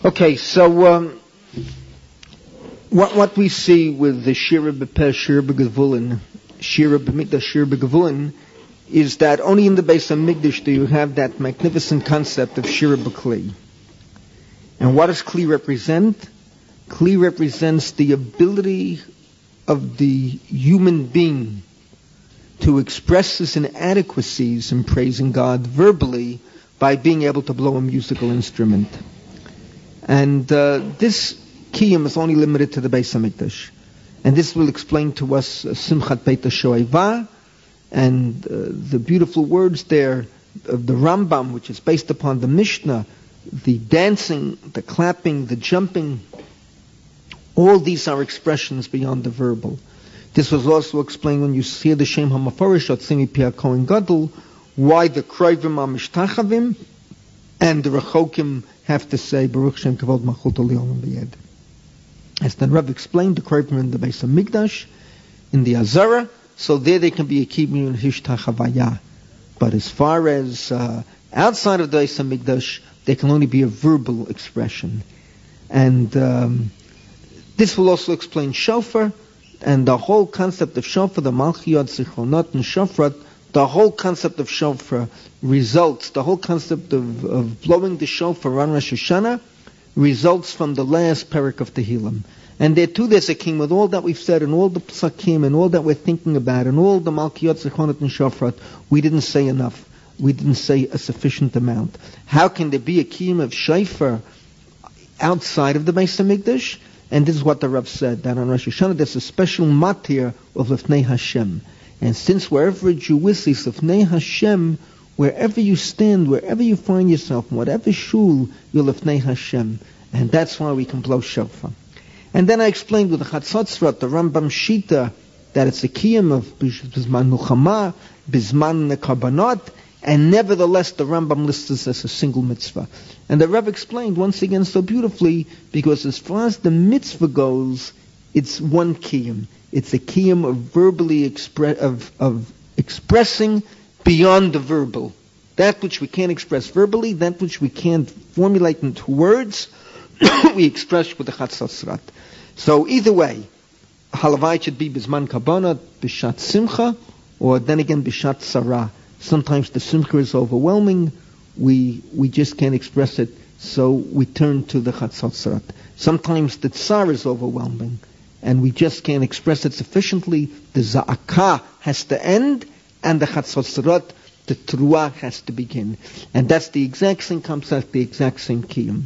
Okay, so what we see with the Shira B'Peh, Shira B'Gevulin, Shira B'Mikdash, Shira B'Gevulin, is that only in the Beis HaMikdash do you have that magnificent concept of Shira B'Kli. And what does Kli represent? Kli represents the ability of the human being to express his inadequacies in praising God verbally by being able to blow a musical instrument. And this kiyum is only limited to the Beis HaMikdash. And this will explain to us Simchat Beit HaShoeva and the beautiful words there of the Rambam, which is based upon the Mishnah, the dancing, the clapping, the jumping. All these are expressions beyond the verbal. This was also explained when you see the Shem HaMafarish Atzimi Pi HaKohen Gadol, why the Kroivim are Mishtachavim and the Rechokim have to say Baruch Shem Kavod Malchut L'Olam V'Yed. As the Rav explained, the Kroivim in the Beis HaMikdash, in the Azara, so there they can be a Kibun and Hishtachavaya. But as far as outside of the Beis HaMikdash, they can only be a verbal expression. And this will also explain Shofar, and the whole concept of Shofar, the Malchiyot, Zichronot, and Shofrat, the whole concept of Shofar results, the whole concept of blowing the Shofar on Rosh Hashanah results from the last parak of Tehillim. And there too there's a king with all that we've said, and all the psakim, and all that we're thinking about, and all the Malchiyot, Zichronot, and Shofrat, we didn't say enough. We didn't say a sufficient amount. How can there be a kiyum of Shofar outside of the Beis HaMikdash? And this is what the Rav said, that on Rosh Hashanah there's a special matir of Lefnei Hashem. And since wherever a Jew is Lefnei Hashem, wherever you stand, wherever you find yourself, in whatever shul, you're Lefnei Hashem. And that's why we can blow shofar. And then I explained with the Chatzotzrat, the Rambam Shita, that it's a kiyum of Bizman Nuchama, Bizman Karbanot, and nevertheless the Rambam lists this as a single mitzvah. And the Rebbe explained once again so beautifully, because as far as the mitzvah goes, it's one kiyum. It's a kiyum of verbally expressing beyond the verbal. That which we can't express verbally, that which we can't formulate into words, we express with the Chatzosrat. So either way, halavai should be Bizman Kabbalah, Bishat Simcha, or then again Bishat Sarah. Sometimes the simcha is overwhelming, we just can't express it, so we turn to the Chatzosrat. Sometimes the tsar is overwhelming, and we just can't express it sufficiently. The za'akah has to end, and the Chatzosrat, the truah, has to begin. And that's the exact same concept, the exact same kiyum.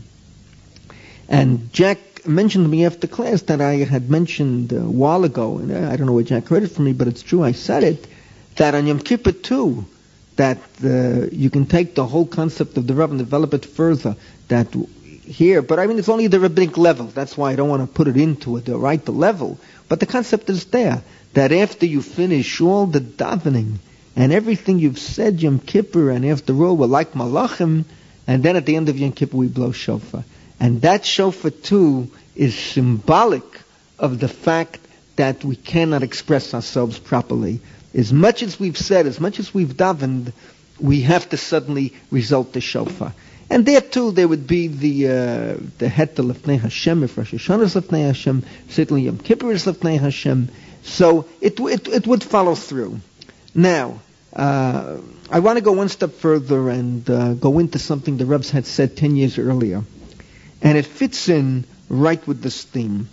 And Jack mentioned to me after class that I had mentioned a while ago, and I don't know where Jack heard it from me, but it's true, I said it, that on Yom Kippur too, that you can take the whole concept of the Rav and develop it further. That here, but I mean it's only the rabbinic level. That's why I don't want to put it into it, the level. But the concept is there, that after you finish all the davening and everything you've said Yom Kippur, and after all we're like Malachim, and then at the end of Yom Kippur we blow shofar. And that shofar too is symbolic of the fact that we cannot express ourselves properly. As much as we've said, as much as we've davened, we have to suddenly result the shofar. And there too, there would be the hetel Lefnei Hashem, if Rosh Hashanah is Lefnei Hashem, certainly Yom Kippur is Lefnei Hashem. So it would follow through. Now, I want to go one step further and go into something the Rebs had said 10 years earlier. And it fits in right with this theme.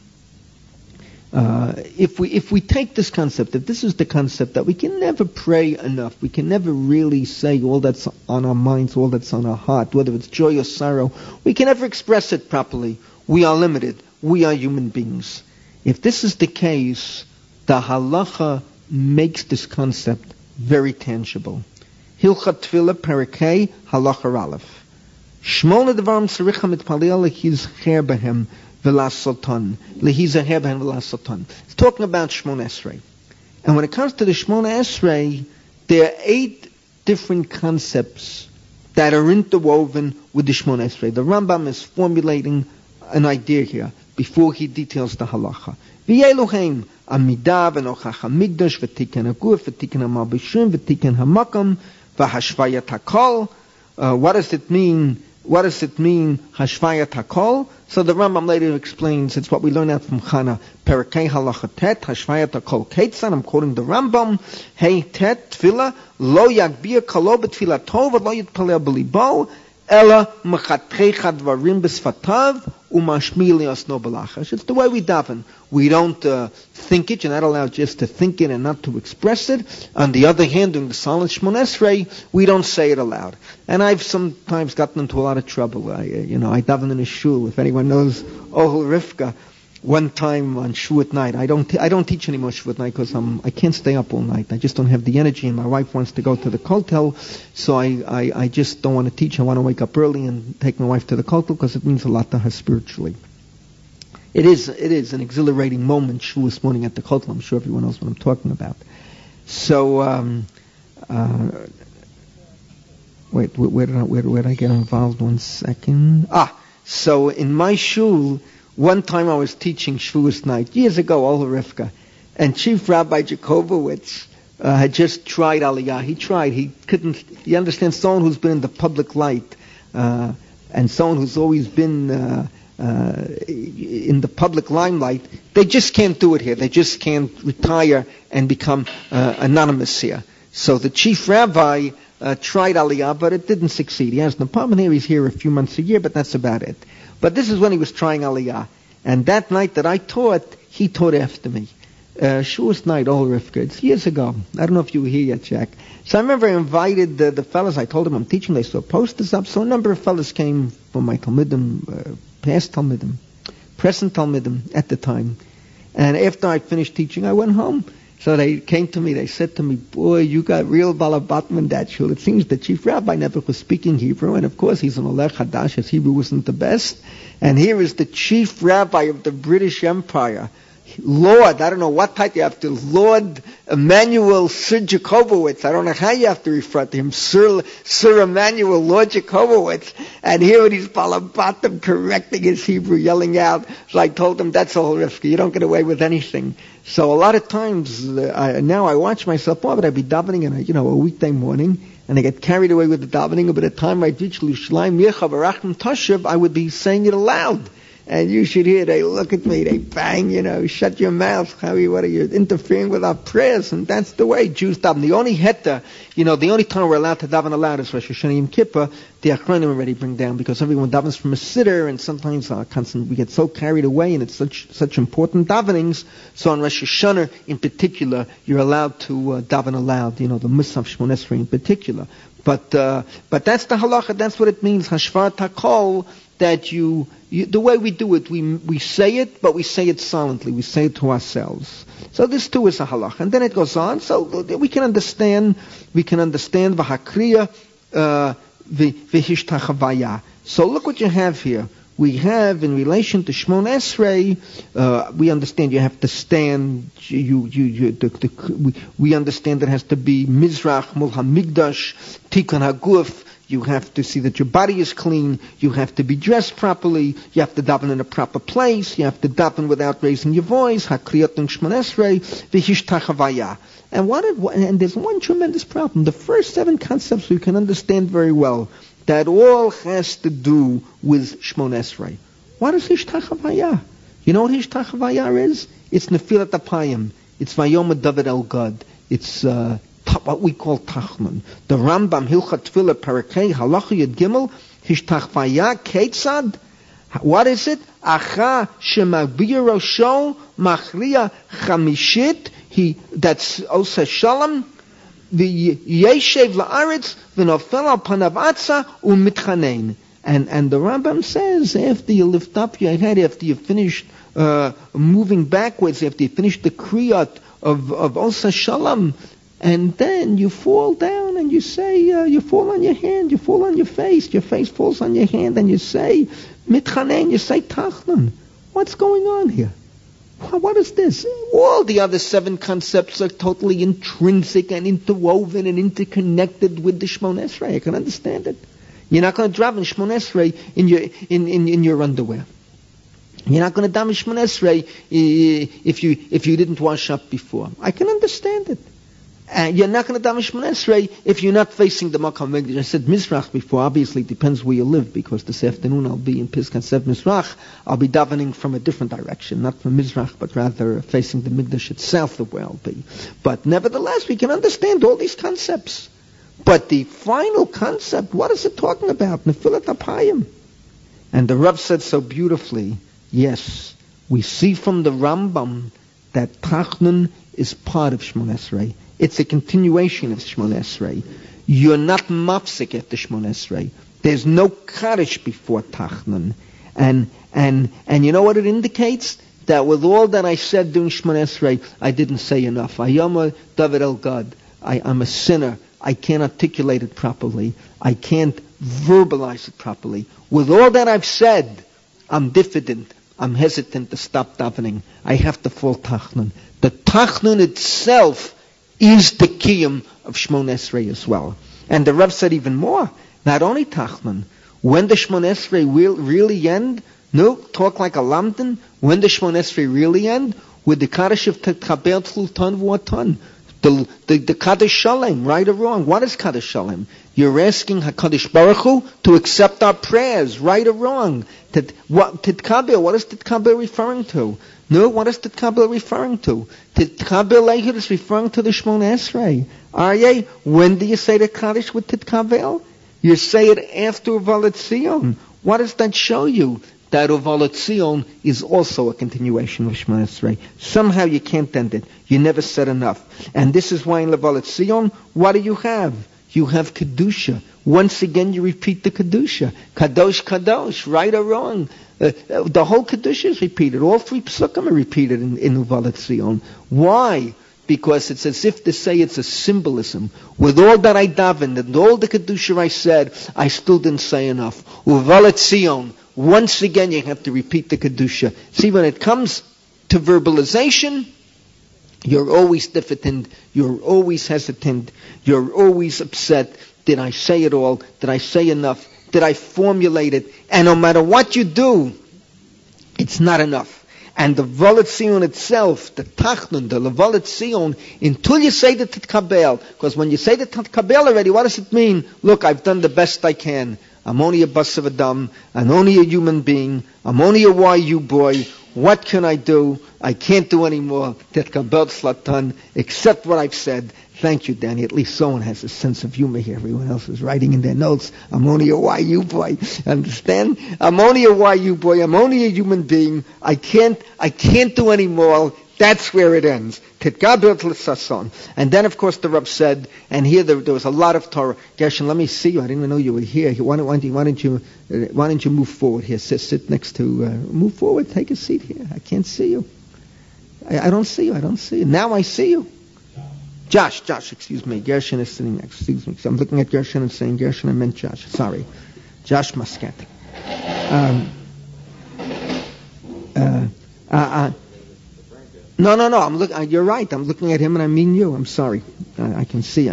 If we take this concept, if this is the concept that we can never pray enough, we can never really say all that's on our minds, all that's on our heart, whether it's joy or sorrow, we can never express it properly. We are limited. We are human beings. If this is the case, the halacha makes this concept very tangible. Hilchat Tefillah, Parakei, Halacha Aleph. Shmona Devarim Tzaricha Mitpalel Lehiz Cher Behem V'Lasoton. Lehiz Cher Behem V'Lasoton. It's talking about Shmona Esrei. And when it comes to the Shmona Esrei, there are 8 different concepts that are interwoven with the Shmona Esrei. The Rambam is formulating an idea here before he details the halacha. V'yeluheim Amidah v'nochach hamikdash v'tiken haguf v'tiken hamabishim v'tiken hamakam v'hashvayat hakol. What does it mean what does it mean, Hashvayat HaKol? So the Rambam later explains, it's what we learn out from Chana, Perakei Halacha Tet, Hashvayat HaKol Ketzan, I'm quoting the Rambam, Hey Tet, Tefillah, Lo Yagbir Kalo B'Tefillah Tov, Lo Yitpalel B'Libo, Ela Mechatrecha Dvarim B'Sfatav, Umashmi Liasno B'Lachash. It's the way we daven. We don't think it. You're not allowed just to think it and not to express it. On the other hand, during the Silent Shmon Esrei, we don't say it aloud. And I've sometimes gotten into a lot of trouble. I daven in a shul. If anyone knows Ohel Rivka, one time on Shuat night, I don't teach anymore Shuat night because I can't stay up all night. I just don't have the energy, and my wife wants to go to the kotel, so I just don't want to teach. I want to wake up early and take my wife to the kotel because it means a lot to her spiritually. It is an exhilarating moment, Shavuos morning at the kotel. I'm sure everyone knows what I'm talking about. So, wait, where did I get involved? 1 second. So in my shul, one time I was teaching Shavuos night, years ago, Ohel Rivka, and Chief Rabbi Jacobowitz had just tried Aliyah. He couldn't, you understand, someone who's been in the public light, and someone who's always been in the public limelight, they just can't do it here. They just can't retire and become anonymous here. So the Chief Rabbi tried Aliyah, but it didn't succeed. He has an apartment here. He's here a few months a year, but that's about it. But this is when he was trying Aliyah. And that night that I taught, he taught after me. Shavuos night, Ohel Rivka. It's years ago. I don't know if you were here yet, Jack. So I remember I invited the fellas. I told them I'm teaching. They saw posters up. So a number of fellas came from my Talmidim, past Talmidim, present Talmidim at the time. And after I finished teaching, I went home. So they came to me, they said to me, boy, you got real balabatim in that shul. It seems the Chief Rabbi never was speaking Hebrew, and of course he's an Oleh Hadash, his Hebrew wasn't the best. And here is the Chief Rabbi of the British Empire, Lord, I don't know what type you have to, Lord Emmanuel Sir Jacobowitz. I don't know how you have to refer to him, Sir Emmanuel, Lord Jacobowitz. And here it is, balabatim correcting his Hebrew, yelling out. So I told him, that's Ohel Rivka. You don't get away with anything. So a lot of times, now I watch myself, but I'd be davening in a weekday morning, and I get carried away with the davening, but at the time I reach Yerushalayim, Yecha Barachim Tashav, I would be saying it aloud. And you should hear, they look at me, they bang, shut your mouth, what are you interfering with our prayers? And that's the way Jews daven. The only heta, the only time we're allowed to daven aloud is Rosh Hashanah Yom Kippur. The Achronim already bring down, because everyone davens from a siddur, and sometimes we get so carried away, and it's such important davenings. So on Rosh Hashanah in particular, you're allowed to daven aloud, the Musaf Shmon Esrei in particular. But that's the halacha, that's what it means, Hashvat HaKol, that the way we do it, we say it, but we say it silently. We say it to ourselves. So this too is a halach. And then it goes on. So we can understand v'hakriya v'hishtachavaya. So look what you have here. We have, in relation to Shmon Esrei, we understand you have to stand. We understand it has to be Mizrach Mul Hamikdash Tikkun Haguf. You have to see that your body is clean. You have to be dressed properly. You have to daven in a proper place. You have to daven without raising your voice. Hakriyat and Shmon Esrei v'hishtachavaya. And there's one tremendous problem. The first 7 concepts we can understand very well. That all has to do with Shmon Esrei. What is hishtachavaya? You know what hishtachavaya is? It's nefilat apayim. It's vayom David el Gad. It's what we call tachman. The Rambam Hilchat Tefillah Parakei Halacha Yud Gimel Hishtachvaya Ketzad. What is it? Acha shemagbir rosho machriya chamishit. That's Osa Shalom. The Yeshev la'aretz v'nofel al panav atza u'mitchanein. And the Rambam says, after you lift up your head, after you finish moving backwards, after you finish the kriyat of Osa Shalom, and then you fall down and you say, you fall on your hand, you fall on your face falls on your hand, and you say, mitchanein, you say tachlan. What's going on here? What is this? All the other 7 concepts are totally intrinsic and interwoven and interconnected with the Shmon Esrei. I can understand it. You're not going to daven Shmon Esrei in your underwear. You're not going to daven Shmon Esrei if you didn't wash up before. I can understand it. And you're not going to daven Shmoneh Esrei if you're not facing the Makam Migdash. I said Mizrach before. Obviously, it depends where you live, because this afternoon I'll be in Piskat Sev Mizrach. I'll be davening from a different direction, not from Mizrach, but rather facing the Migdash itself, the way I'll be. But nevertheless, we can understand all these concepts. But the final concept, what is it talking about? Nefilat Apayim. And the Rav said so beautifully, yes, we see from the Rambam that Tachnun is part of Shmoneh Esrei. It's a continuation of Shmoneh Esrei. You're not mafsik at the Shmoneh Esrei. There's no Kaddish before Tachnun. And you know what it indicates? That with all that I said during Shmoneh Esrei, I didn't say enough. Ayama David El Gad. I'm a sinner. I can't articulate it properly. I can't verbalize it properly. With all that I've said, I'm diffident. I'm hesitant to stop davening. I have to fall Tachnun. The Tachnun itself is the kiyum of Shmoneh Esrei as well. And the Rav said even more. Not only Tachnun. When the Shmoneh Esrei will really end, no, talk like a lamdan. When the Shmoneh Esrei really end, with the Kaddish of Tetchaber Tzlul Ton V'Ton. The Kaddish Shalem, right or wrong? What is Kaddish Shalem? You're asking HaKadosh Baruch Hu to accept our prayers, right or wrong? Tetchaber, what is Tetchaber referring to? No, what is Tetchaber referring to? Tetchaber Leichut is referring to the Shmoneh Esrei. Aryeh, when do you say the Kaddish with Tetchaber? You say it after Uvalat Zion. What does that show you? That Uvalat Zion is also a continuation of Shmoneh Esrei. Somehow you can't end it. You never said enough. And this is why in Uvalat Zion, what do you have? You have Kedusha. Once again you repeat the Kedusha. Kadosh, Kadosh, right or wrong. The whole Kedusha is repeated. All three Psukim are repeated in Uvalat Zion. Why? Because it's as if to say it's a symbolism. With all that I davened and all the Kedusha I said, I still didn't say enough. Uvalat Zion, once again you have to repeat the Kedusha. See, when it comes to verbalization, you're always diffident, you're always hesitant, you're always upset. Did I say it all? Did I say enough? Did I formulate it? And no matter what you do, it's not enough. And the Uvalat Zion itself, the Tachnun, the Uvalat Zion, until you say the Tetchaber, because when you say the Tetchaber already, what does it mean? Look, I've done the best I can. I'm only a bas of Adam. I'm only a human being. I'm only a YU boy. What can I do? I can't do any more. Tetchaber Slatan, except what I've said. Thank you, Danny. At least someone has a sense of humor here. Everyone else is writing in their notes. I'm only a YU boy. Understand? I'm only a YU boy. I'm only a human being. I can't do any more. That's where it ends. Tetchaber L'Sason. And then, of course, the Rav said, and here there was a lot of Torah. Gershon, let me see you. I didn't even know you were here. Why don't you move forward here? Sit next to. Move forward. Take a seat here. I can't see you. I don't see you. Now I see you. Josh, excuse me. Gershon is sitting next. Excuse me. So I'm looking at Gershon and saying Gershon. I meant Josh. Sorry. Josh Muscat. No. You're right. I'm looking at him and I mean you. I'm sorry. I can see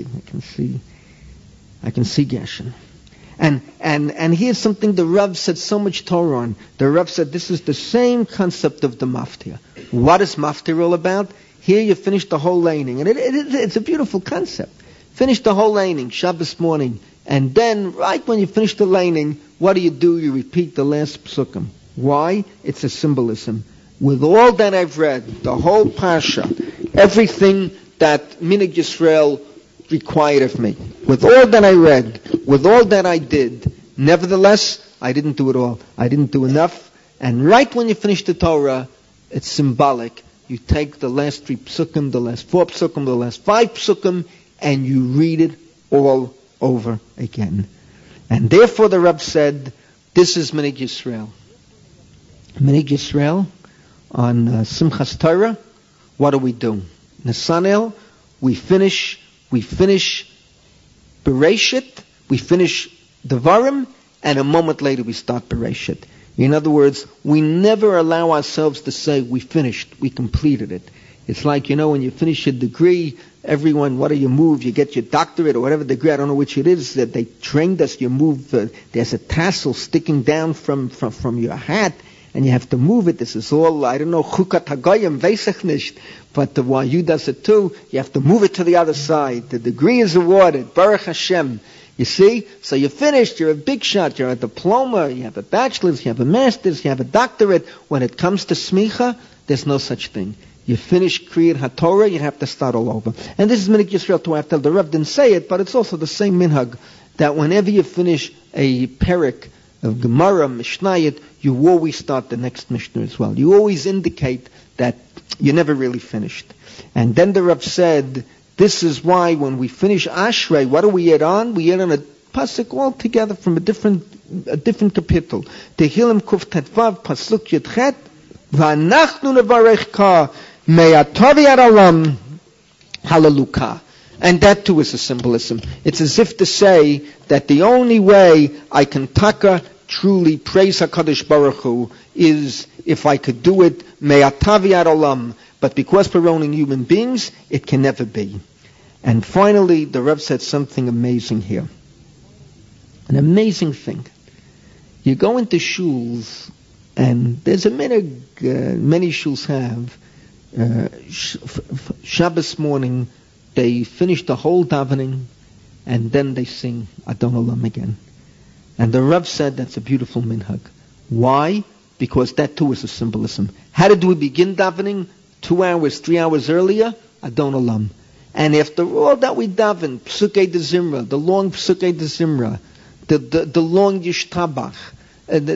Gershon. And here's something the Rav said so much Torah on. The Rav said this is the same concept of the maftir. What is maftir all about? Here you finish the whole laning. And it's a beautiful concept. Finish the whole laning, Shabbos morning. And then, right when you finish the laning, what do? You repeat the last psukim. Why? It's a symbolism. With all that I've read, the whole Parsha, everything that Minig Yisrael required of me, with all that I read, with all that I did, nevertheless, I didn't do it all. I didn't do enough. And right when you finish the Torah, it's symbolic. You take the last 3 psukim, the last 4 psukim, the last 5 psukim, and you read it all over again. And therefore the Rav said, this is Minig Yisrael. Minig Yisrael, on Simchas Torah, what do? Nesanel, we finish Bereshit, we finish Devarim, and a moment later we start Bereshit. In other words, we never allow ourselves to say, we finished, we completed it. It's like, when you finish your degree, everyone, what do you move? You get your doctorate or whatever degree, I don't know which it is, that they trained us, you move, there's a tassel sticking down from your hat, and you have to move it. This is all, I don't know, chukat hagoyim, weiß ich nicht, but the YU does it too. You have to move it to the other side. The degree is awarded. Baruch Hashem. You see? So you're finished, you're a big shot, you're a diploma, you have a bachelor's, you have a master's, you have a doctorate. When it comes to smicha, there's no such thing. You finish Kriyat HaTorah, you have to start all over. And this is Minhag Yisrael too. I have to tell the Rav didn't say it, but it's also the same minhag, that whenever you finish a parak of Gemara, Mishnayot, you always start the next Mishnah as well. You always indicate that you never really finished. And then the Rav said, this is why when we finish Ashrei, what do we add on? We add on a pasuk altogether from a different kapitel. Tehillim Kuf Tetvav Pasuk Yudchet V'anachnu nevarechka me'atavi aralam hallelujah. And that too is a symbolism. It's as if to say that the only way I can truly praise HaKadosh Baruch Hu is if I could do it me'atavi aralam. But because we're only human beings, it can never be. And finally, the Rav said something amazing here. An amazing thing. You go into shuls, and there's a minhag, many shuls have, Shabbos morning, they finish the whole davening, and then they sing Adon Olam again. And the Rav said that's a beautiful minhag. Why? Because that too is a symbolism. How did we begin davening? 2 hours, 3 hours earlier? Adon Olam. And after all that we daven, Psukei de Zimra, the long Psukei de Zimra, the long Yishtabach, the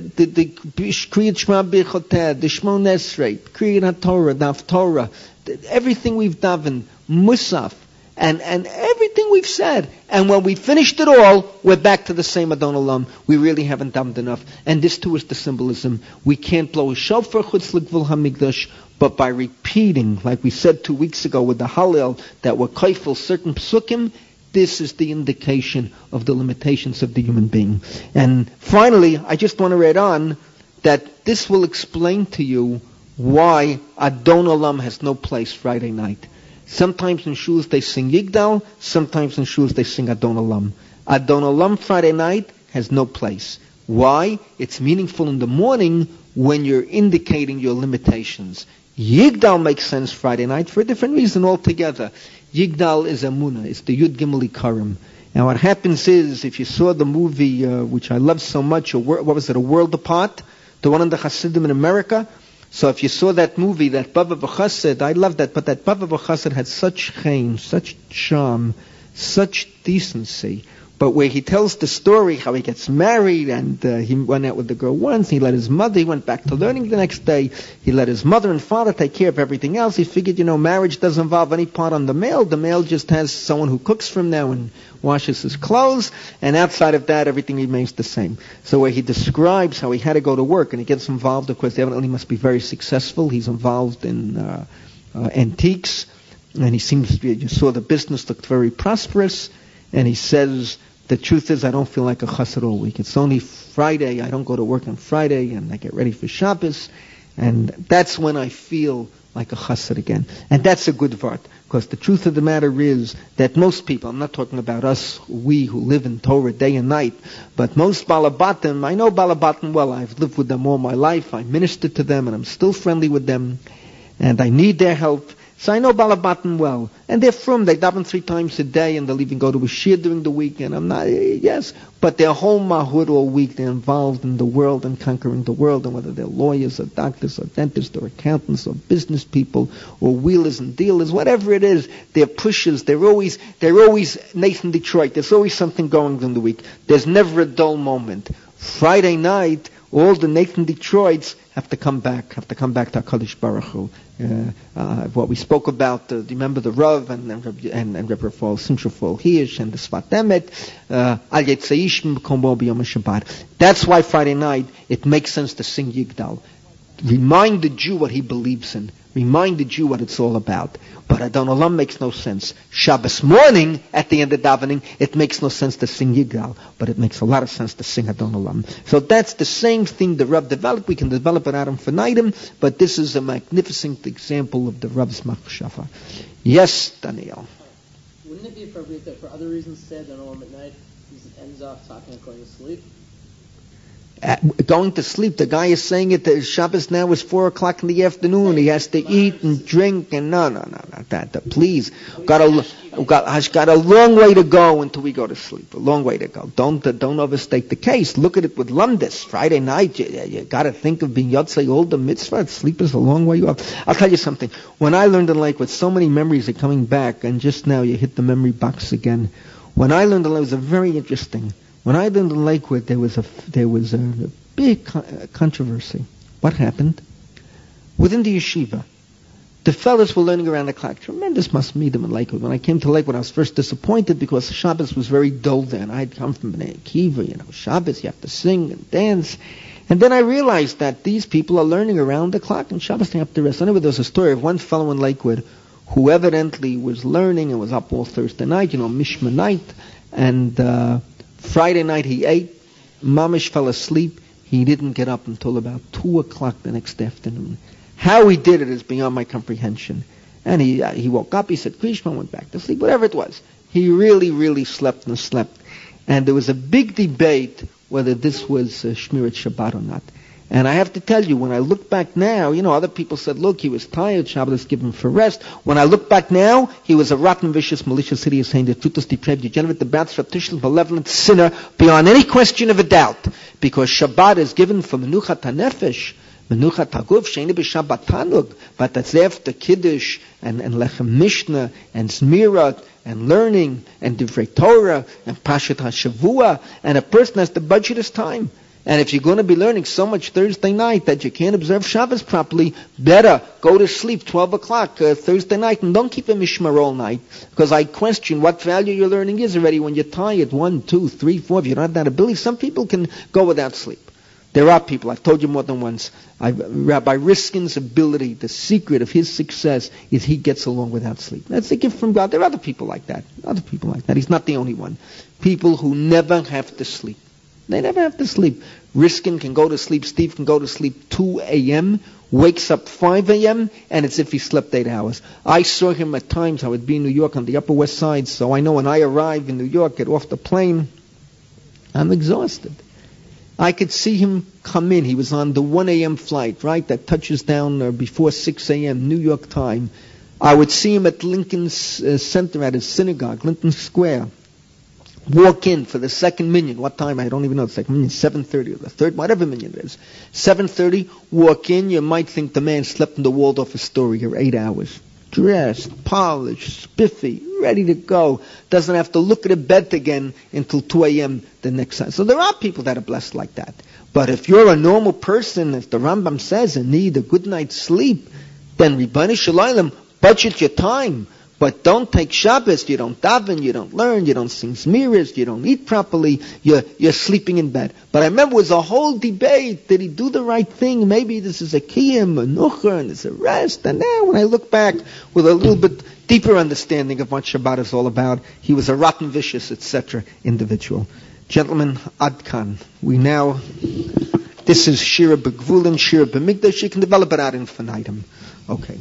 Kriyat Shema B'choteh, the Shmon Esrei, Kriyat HaTorah, the Haftorah, everything we've davened, Musaf, and everything we've said. And when we finished it all, we're back to the same Adon Olam. We really haven't davened enough. And this too is the symbolism. We can't blow a shofar chutz l'gvul hamikdash, but by repeating, like we said 2 weeks ago with the Hallel, that we're kaifel certain psukim, this is the indication of the limitations of the human being. And finally, I just want to add on that this will explain to you why Adon Olam has no place Friday night. Sometimes in shuls they sing Yigdal, sometimes in shuls they sing Adon Olam. Adon Olam Friday night has no place. Why? It's meaningful in the morning when you're indicating your limitations. Yigdal makes sense Friday night for a different reason altogether. Yigdal is Amunah, it's the Yud Gimel Ikarim. Now what happens is, if you saw the movie, which I love so much, A World Apart, the one on the Hasidim in America. So if you saw that movie, that Bava B'Chassid, I love that, but that Bava B'Chassid had such chaim, such charm, such decency. But where he tells the story, how he gets married, and he went out with the girl once, he let his mother, he went back to learning the next day, he let his mother and father take care of everything else. He figured, marriage doesn't involve any part on the male. The male just has someone who cooks for him now and washes his clothes, and outside of that, everything remains the same. So where he describes how he had to go to work, and he gets involved, of course, evidently must be very successful. He's involved in antiques, and he seems to be, you saw the business looked very prosperous, and he says, the truth is I don't feel like a chassid all week. It's only Friday, I don't go to work on Friday, and I get ready for Shabbos, and that's when I feel like a chassid again. And that's a good vart, because the truth of the matter is that most people, I'm not talking about us, we who live in Torah day and night, but most Balabatim, I know Balabatim well, I've lived with them all my life, I ministered to them, and I'm still friendly with them, and I need their help. So I know Balabatim well. And they're from, they daven 3 times a day, and they'll even go to a shir during the week, and I'm not, yes, but their whole mahud all week, they're involved in the world and conquering the world, and whether they're lawyers or doctors or dentists or accountants or business people or wheelers and dealers, whatever it is, they're pushers, they're always Nathan Detroit, there's always something going on in the week. There's never a dull moment. Friday night, all the Nathan Detroits have to come back to HaKadosh Baruch Hu. What we spoke about, do you remember the Rav and Reb Rafal Simcha Fol Hirsch and the Sfat Emet, Al Yetzaish B'Kom Bo B'Yom HaShabbat. That's why Friday night it makes sense to sing Yigdal. Remind the Jew what he believes in. Remind the Jew what it's all about. But Adon Olam makes no sense. Shabbos morning, at the end of davening, it makes no sense to sing Yigdal, but it makes a lot of sense to sing Adon Olam. So that's the same thing the Rav developed. We can develop it Adam Fenaidim, but this is a magnificent example of the Rav's machshava. Yes, Daniel. Wouldn't it be appropriate that for other reasons say Adon Olam at night, he ends off talking and going to sleep? going to sleep. The guy is saying it that Shabbos now is 4 o'clock in the afternoon. He has to eat and drink and no, not that. Please, got a long way to go until we go to sleep. A long way to go. Don't overstate the case. Look at it with Lumdis. Friday night, you got to think of being Yotzei all the mitzvah. Sleep is a long way off. I'll tell you something. When I learned in Lakewood, so many memories are coming back, and just now you hit the memory box again. When I learned in Lakewood, it was very interesting. When I learned in Lakewood, there was a big controversy. What happened? Within the yeshiva, the fellas were learning around the clock. Tremendous masmidim in Lakewood. When I came to Lakewood, I was first disappointed because Shabbos was very dull then. I had come from Bnei Akiva, Shabbos, you have to sing and dance. And then I realized that these people are learning around the clock, and Shabbos they have to rest. Anyway, there was a story of one fellow in Lakewood who evidently was learning and was up all Thursday night, Mishma night, and Friday night he ate, Mamish fell asleep. He didn't get up until about 2 o'clock the next afternoon. How he did it is beyond my comprehension. And he woke up, he said Krishma, went back to sleep, whatever it was. He really, really slept and slept. And there was a big debate whether this was Shmirat Shabbat or not. And I have to tell you, when I look back now, other people said, look, he was tired, Shabbat given for rest. When I look back now, he was a rotten, vicious, malicious, hideous, saying the truth is depraved, degenerate, the bad, surreptitious, malevolent sinner, beyond any question of a doubt. Because Shabbat is given for Menuchat HaNefesh, Menuchat HaGuf, Sheini B'Shabbat Tanug, but that's after Kiddush, and Lechem Mishnah, and Zmirat, and learning, and Divrei Torah, and Pashat HaShavua, and a person has to budget his time. And if you're going to be learning so much Thursday night that you can't observe Shabbos properly, better go to sleep 12 o'clock Thursday night and don't keep a mishmar all night. Because I question what value your learning is already when you're tired. 1, 2, 3, 4. If you don't have that ability, some people can go without sleep. There are people, I've told you more than once, Rabbi Riskin's ability, the secret of his success is he gets along without sleep. That's a gift from God. There are other people like that. He's not the only one. People who never have to sleep. They never have to sleep. Riskin can go to sleep, Steve can go to sleep 2 a.m., wakes up 5 a.m., and it's if he slept 8 hours. I saw him at times. I would be in New York on the Upper West Side, so I know when I arrive in New York, get off the plane, I'm exhausted. I could see him come in. He was on the 1 a.m. flight, right, that touches down before 6 a.m. New York time. I would see him at Lincoln's Center at his synagogue, Lincoln Square. Walk in for the second minyan. What time? I don't even know. The second minyan, 7:30 or the third, whatever minyan it is. 7:30, walk in. You might think the man slept in the Waldorf Astoria 8 hours. Dressed, polished, spiffy, ready to go. Doesn't have to look at a bed again until 2 a.m. the next time. So there are people that are blessed like that. But if you're a normal person, if the Rambam says and need a good night's sleep, then Ribbani Shalayim, budget your time. But don't take Shabbos, you don't daven, you don't learn, you don't sing Zmiris, you don't eat properly, you're sleeping in bed. But I remember it was a whole debate, did he do the right thing? Maybe this is a kiyum, a nucher, and it's a rest. And now when I look back with a little bit deeper understanding of what Shabbat is all about, he was a rotten, vicious, etc. individual. Gentlemen, Adkan, this is Shira B'Gvulin, Shira B'Migdash, you can develop it ad infinitum. Okay.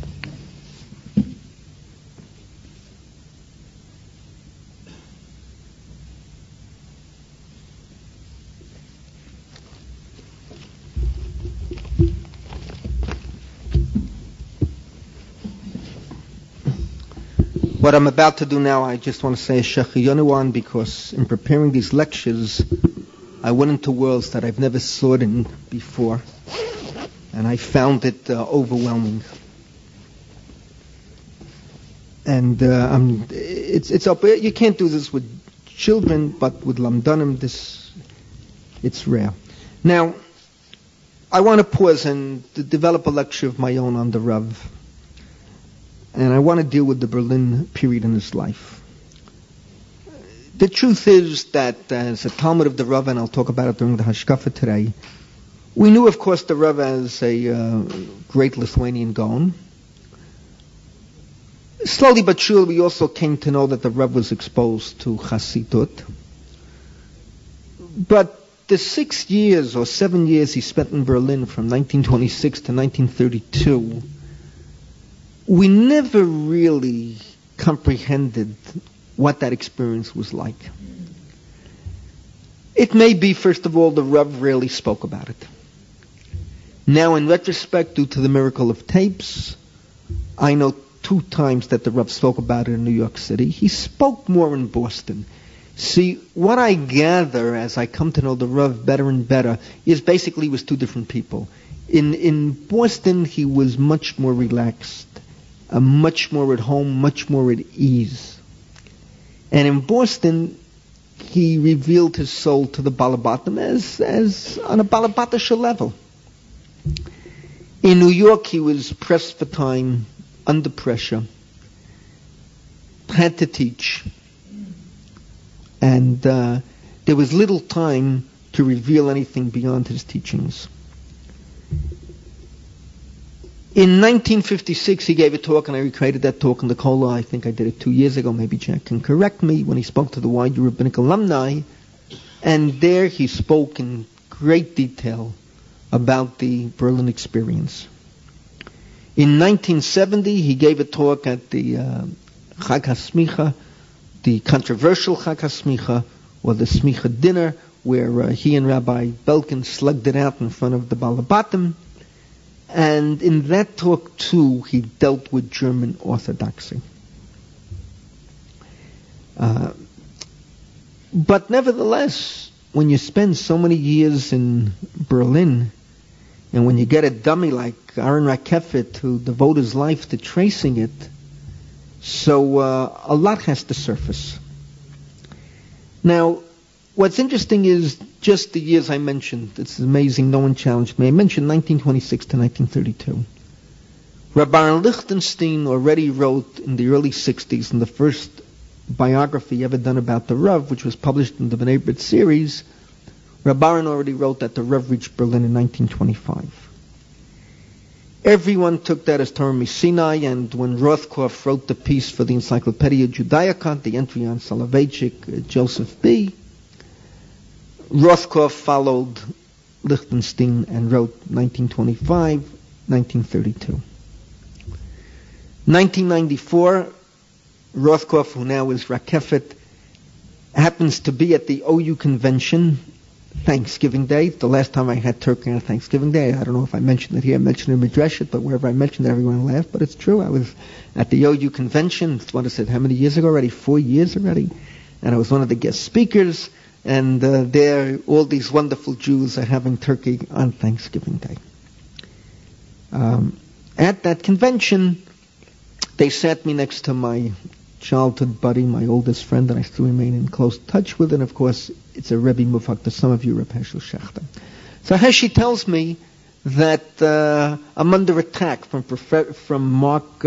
What I'm about to do now, I just want to say a Shechiyonu because in preparing these lectures, I went into worlds that I've never sought in before, and I found it overwhelming. And you can't do this with children, but with Lamdanim, it's rare. Now, I want to pause and develop a lecture of my own on the Rav. And I want to deal with the Berlin period in his life. The truth is that as a Talmud of the Rav, and I'll talk about it during the Hashkafa today, we knew, of course, the Rav as a great Lithuanian Gaon. Slowly but surely, we also came to know that the Rav was exposed to Hasidut. But the 6 years or 7 years he spent in Berlin from 1926 to 1932, we never really comprehended what that experience was like. It may be, first of all, the Rav rarely spoke about it. Now, in retrospect, due to the miracle of tapes, I know 2 times that the Rav spoke about it in New York City. He spoke more in Boston. See, what I gather as I come to know the Rav better and better is basically he was 2 different people. In Boston, he was much more relaxed, much more at home, much more at ease. And in Boston, he revealed his soul to the Balabatim as on a Balabatisha level. In New York, he was pressed for time, under pressure, had to teach, and there was little time to reveal anything beyond his teachings. In 1956, he gave a talk, and I recreated that talk in the Kola. I think I did it 2 years ago. Maybe Jack can correct me, when he spoke to the YU Rabbinic alumni. And there he spoke in great detail about the Berlin experience. In 1970, he gave a talk at the Chag HaSmicha, the controversial Chag HaSmicha, or the Smicha dinner, where he and Rabbi Belkin slugged it out in front of the Balabatim. And in that talk, too, he dealt with German Orthodoxy. But nevertheless, when you spend so many years in Berlin, and when you get a dummy like Aaron Rakefet who devote his life to tracing it, so a lot has to surface. Now, what's interesting is just the years I mentioned. It's amazing, no one challenged me. I mentioned 1926 to 1932. Rabbi Lichtenstein already wrote in the early 60s, in the first biography ever done about the Rav, which was published in the B'nai B'rith series, Rabbi already wrote that the Rav reached Berlin in 1925. Everyone took that as Torah Sinai, and when Rothkopf wrote the piece for the Encyclopedia Judaica, the entry on Soloveitchik, Joseph B., Rothkopf followed Lichtenstein and wrote 1925, 1932. 1994, Rothkopf, who now is Rakefet, happens to be at the OU convention, Thanksgiving Day. The last time I had turkey on Thanksgiving Day, I don't know if I mentioned it here, I mentioned it in Midrashet, but wherever I mentioned it, everyone laughed, but it's true. I was at the OU convention, what I said, how many years ago already? 4 years already. And I was one of the guest speakers. And there, all these wonderful Jews are having turkey on Thanksgiving Day. At that convention, they sat me next to my childhood buddy, my oldest friend, that I still remain in close touch with, and of course, it's a Rebbe Mufak to some of you, Reb Heschel Schachter. So Heshi tells me that I'm under attack from Mark,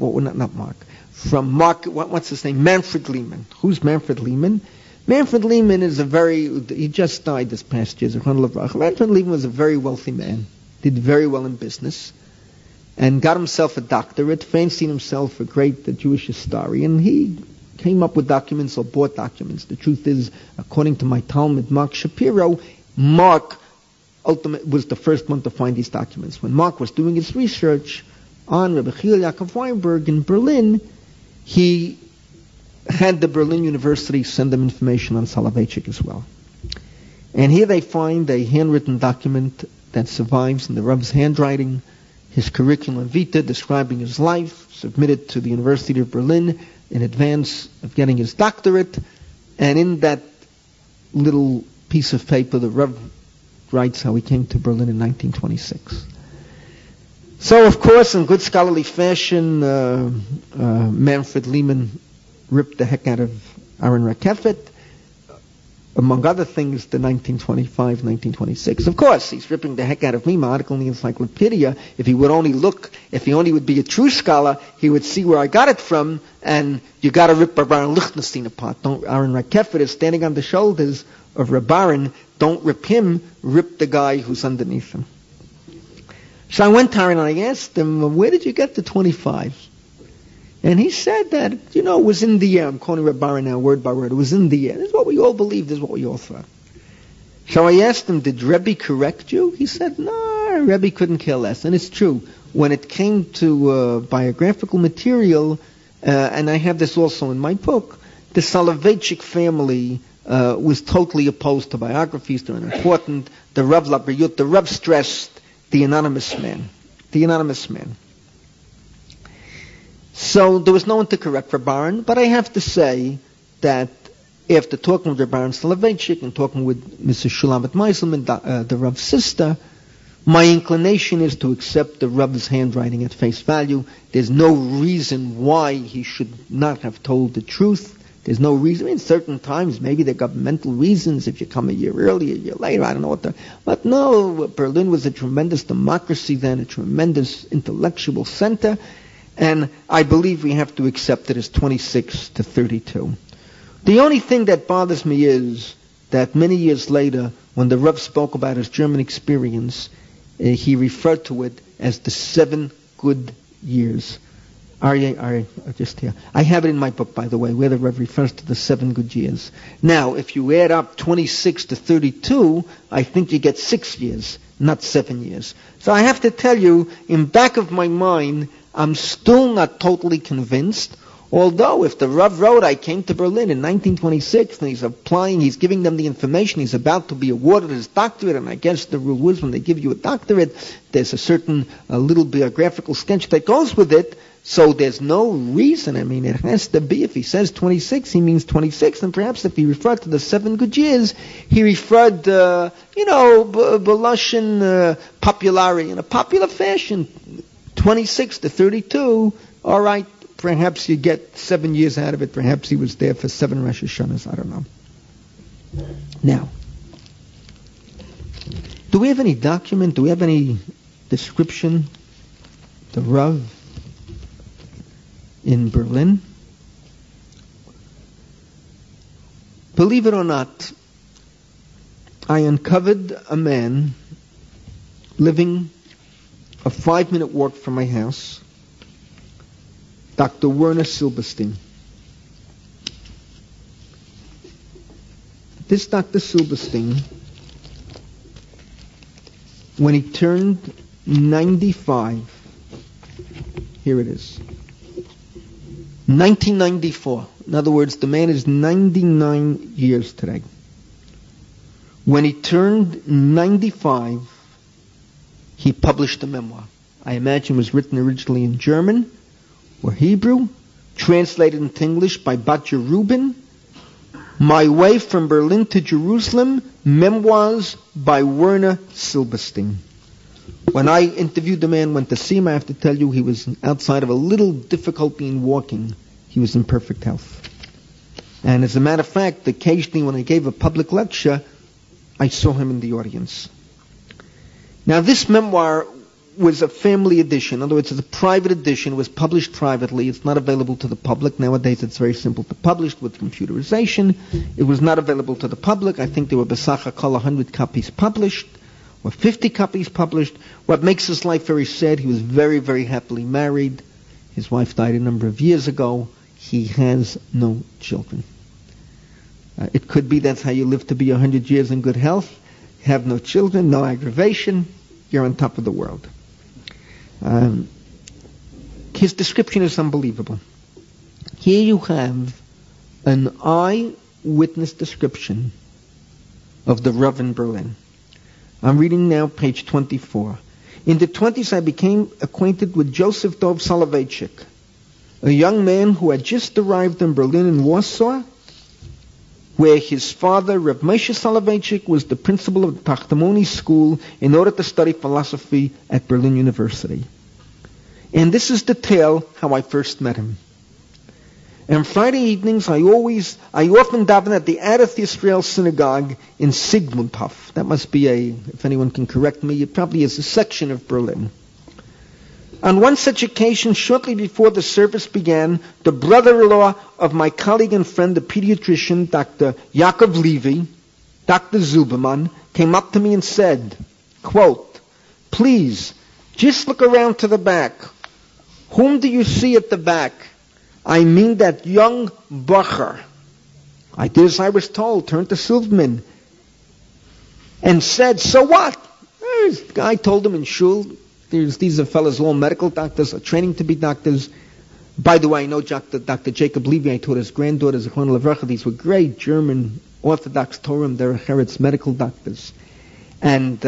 what's his name? Manfred Lehman. Who's Manfred Lehman? Manfred Lehman is he just died this past year. Manfred Lehman was a very wealthy man, did very well in business, and got himself a doctorate, fancied himself a great Jewish historian. He came up with documents or bought documents. The truth is, according to my Talmud, Mark Shapiro, Mark was the first one to find these documents. When Mark was doing his research on Rebbe Chil Yaakov Weinberg in Berlin, he had the Berlin University send them information on Soloveitchik as well. And here they find a handwritten document that survives in the Rav's handwriting, his curriculum vitae describing his life, submitted to the University of Berlin in advance of getting his doctorate. And in that little piece of paper, the Rav writes how he came to Berlin in 1926. So, of course, in good scholarly fashion, Manfred Lehman ripped the heck out of Aaron Rakefet, among other things, the 1925, 1926. Of course, he's ripping the heck out of me, my article in the Encyclopedia. If he only would be a true scholar, he would see where I got it from, and you got to rip Rabban Lichtenstein apart. Aaron Rakefet is standing on the shoulders of Rabban. Don't rip him, rip the guy who's underneath him. So I went to Aaron and I asked him, where did you get the 25? And he said that, it was in the air. I'm quoting Rabban now, word by word. It was in the air. This is what we all believed. This is what we all thought. So I asked him, did Rebbe correct you? He said, no, Rebbe couldn't care less. And it's true. When it came to biographical material, and I have this also in my book, the Soloveitchik family was totally opposed to biographies. They're unimportant. The Rav stressed the anonymous man. The anonymous man. So there was no one to correct for Baron, but I have to say that after talking with Baron Soloveitchik and talking with Mrs. Shulamet Meiselman, the Rav's sister, my inclination is to accept the Rav's handwriting at face value. There's no reason why he should not have told the truth. There's no reason. I mean, certain times, maybe there are governmental reasons. If you come a year early, a year later, I don't know what But no, Berlin was a tremendous democracy then, a tremendous intellectual center. And I believe we have to accept it as 26 to 32. The only thing that bothers me is that many years later, when the Rav spoke about his German experience, he referred to it as the 7 good years. Just here. I have it in my book, by the way, where the Rav refers to the 7 good years. Now, if you add up 26 to 32, I think you get 6 years, not 7 years. So I have to tell you, in back of my mind, I'm still not totally convinced. Although, if the Rav wrote, I came to Berlin in 1926, and he's giving them the information, he's about to be awarded his doctorate, and I guess the rule is when they give you a doctorate, there's a certain little biographical sketch that goes with it, so there's no reason. I mean, it has to be, if he says 26, he means 26, and perhaps if he referred to the 7 good years, he referred, Belushin popularity, in a popular fashion, 26 to 32, all right, perhaps you get 7 years out of it. Perhaps he was there for 7 Rosh Hashanahs. I don't know. Now, do we have any document? Do we have any description? The Rav in Berlin? Believe it or not, I uncovered a man living a 5-minute walk from my house, Dr. Werner Silberstein. This Dr. Silberstein, when he turned 95, here it is, 1994. In other words, the man is 99 years today. When he turned 95, he published a memoir. I imagine it was written originally in German or Hebrew, translated into English by Batya Rubin. My Way from Berlin to Jerusalem, Memoirs by Werner Silberstein. When I interviewed the man, went to see him, I have to tell you, he was outside of a little difficulty in walking. He was in perfect health. And as a matter of fact, occasionally when I gave a public lecture, I saw him in the audience. Now this memoir was a family edition. In other words, it's a private edition. It was published privately. It's not available to the public. Nowadays it's very simple to publish with computerization. It was not available to the public. I think there were Besacha Kol 100 copies published, or 50 copies published. What makes his life very sad, he was very, very happily married. His wife died a number of years ago. He has no children. It could be that's how you live to be 100 years in good health. Have no children, no aggravation. You're on top of the world. His description is unbelievable. Here you have an eyewitness description of the Rav in Berlin. I'm reading now page 24. In the 20s, I became acquainted with Joseph Dov Soloveitchik, a young man who had just arrived in Berlin and Warsaw, where his father, Reb Moshe Soloveitchik, was the principal of the Tachtamoni school in order to study philosophy at Berlin University. And this is the tale how I first met him. And Friday evenings, I often daven at the Adath Yisrael synagogue in Sigmundhof. That must be if anyone can correct me, it probably is a section of Berlin. On one such occasion, shortly before the service began, the brother-in-law of my colleague and friend, the pediatrician, Dr. Yaakov Levy, Dr. Zuberman, came up to me and said, quote, "Please, just look around to the back. Whom do you see at the back? I mean that young bacher." I did as I was told, turned to Silverman, and said, "So what?" The guy told him in shul, these are fellas, all medical doctors, are training to be doctors. By the way, I know Dr. Jacob Levy, I taught his granddaughter, Zechron Levracha. These were great German Orthodox Torah, Derech Eretz medical doctors. And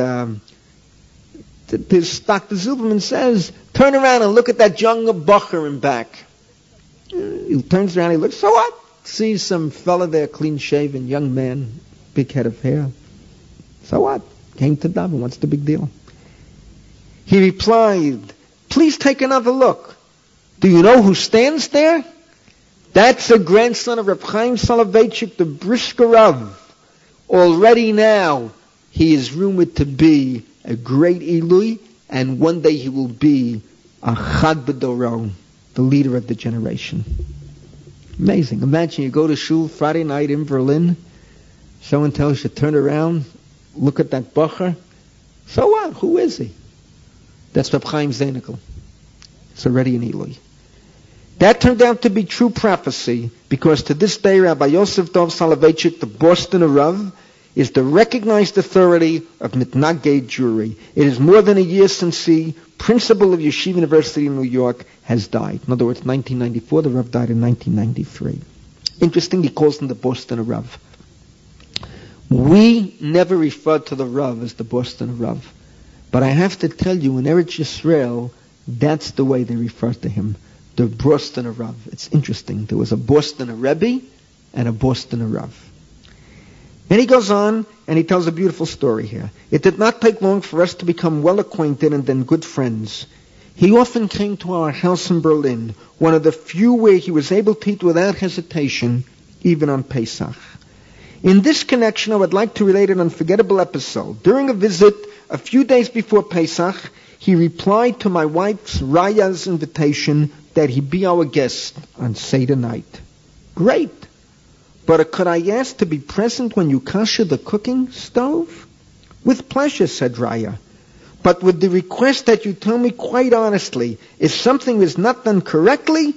this Dr. Zilberman says, turn around and look at that young bacher in back. He turns around, he looks, so what? Sees some fella there, clean-shaven, young man, big head of hair. So what? Came to daven, what's the big deal? He replied, please take another look. Do you know who stands there? That's a grandson of Reb Chaim Soloveitchik, the Brisker Rav. Already now, he is rumored to be a great Ilui, and one day he will be a Chad B'Doro, the leader of the generation. Amazing. Imagine you go to shul Friday night in Berlin, someone tells you to turn around, look at that bacher. So what? Who is he? That's Reb Chaim Zenikel. It's already an Ilui. That turned out to be true prophecy, because to this day Rabbi Yosef Dov Soloveitchik, the Boston Rav, is the recognized authority of Mitnaged Jewry. It is more than a year since the principal of Yeshiva University in New York has died. In other words, 1994, the Rav died in 1993. Interesting, he calls him the Boston Rav. We never refer to the Rav as the Boston Rav. But I have to tell you, in Eretz Yisrael, that's the way they refer to him. The Boston Rav. It's interesting. There was a Boston Rebbe and a Boston Rav. And he goes on, and he tells a beautiful story here. It did not take long for us to become well acquainted and then good friends. He often came to our house in Berlin, one of the few where he was able to eat without hesitation, even on Pesach. In this connection, I would like to relate an unforgettable episode. During a visit a few days before Pesach, he replied to my wife's Raya's invitation that he be our guest on Seder night. Great! But could I ask to be present when you kasher the cooking stove? With pleasure, said Raya. But with the request that you tell me quite honestly, if something is not done correctly,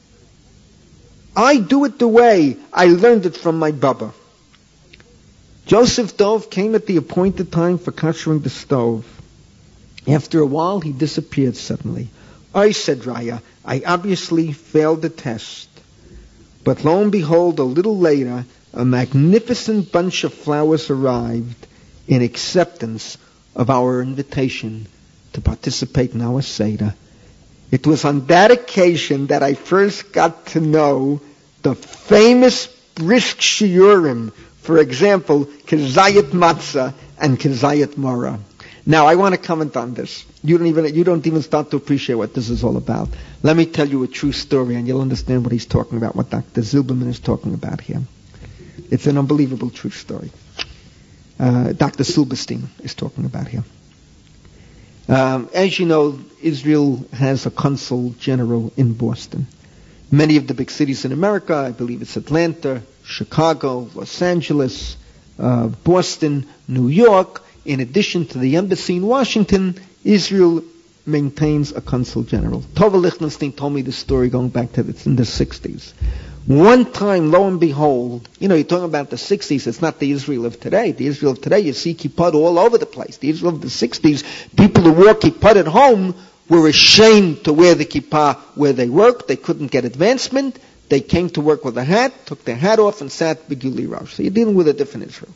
I do it the way I learned it from my Baba. Joseph Dov came at the appointed time for kashering the stove. After a while, he disappeared suddenly. I, said Raya, I obviously failed the test. But lo and behold, a little later, a magnificent bunch of flowers arrived in acceptance of our invitation to participate in our Seder. It was on that occasion that I first got to know the famous brisk shiurim, for example, Kezayat Matzah and Kezayat Mora. Now, I want to comment on this. You don't even start to appreciate what this is all about. Let me tell you a true story, and you'll understand what he's talking about, what Dr. Zilberman is talking about here. It's an unbelievable true story. Dr. Silberstein is talking about here. As you know, Israel has a consul general in Boston. Many of the big cities in America, I believe it's Atlanta, Chicago, Los Angeles, Boston, New York. In addition to the embassy in Washington, Israel maintains a consul general. Tova Lichtenstein told me this story going back to in the 60s. One time, lo and behold, you're talking about the 60s, it's not the Israel of today. The Israel of today, you see kippah all over the place. The Israel of the 60s, people who wore kippah at home were ashamed to wear the kippah where they worked. They couldn't get advancement. They came to work with a hat, took their hat off, and sat Beguli Rosh. So you're dealing with a different Israel.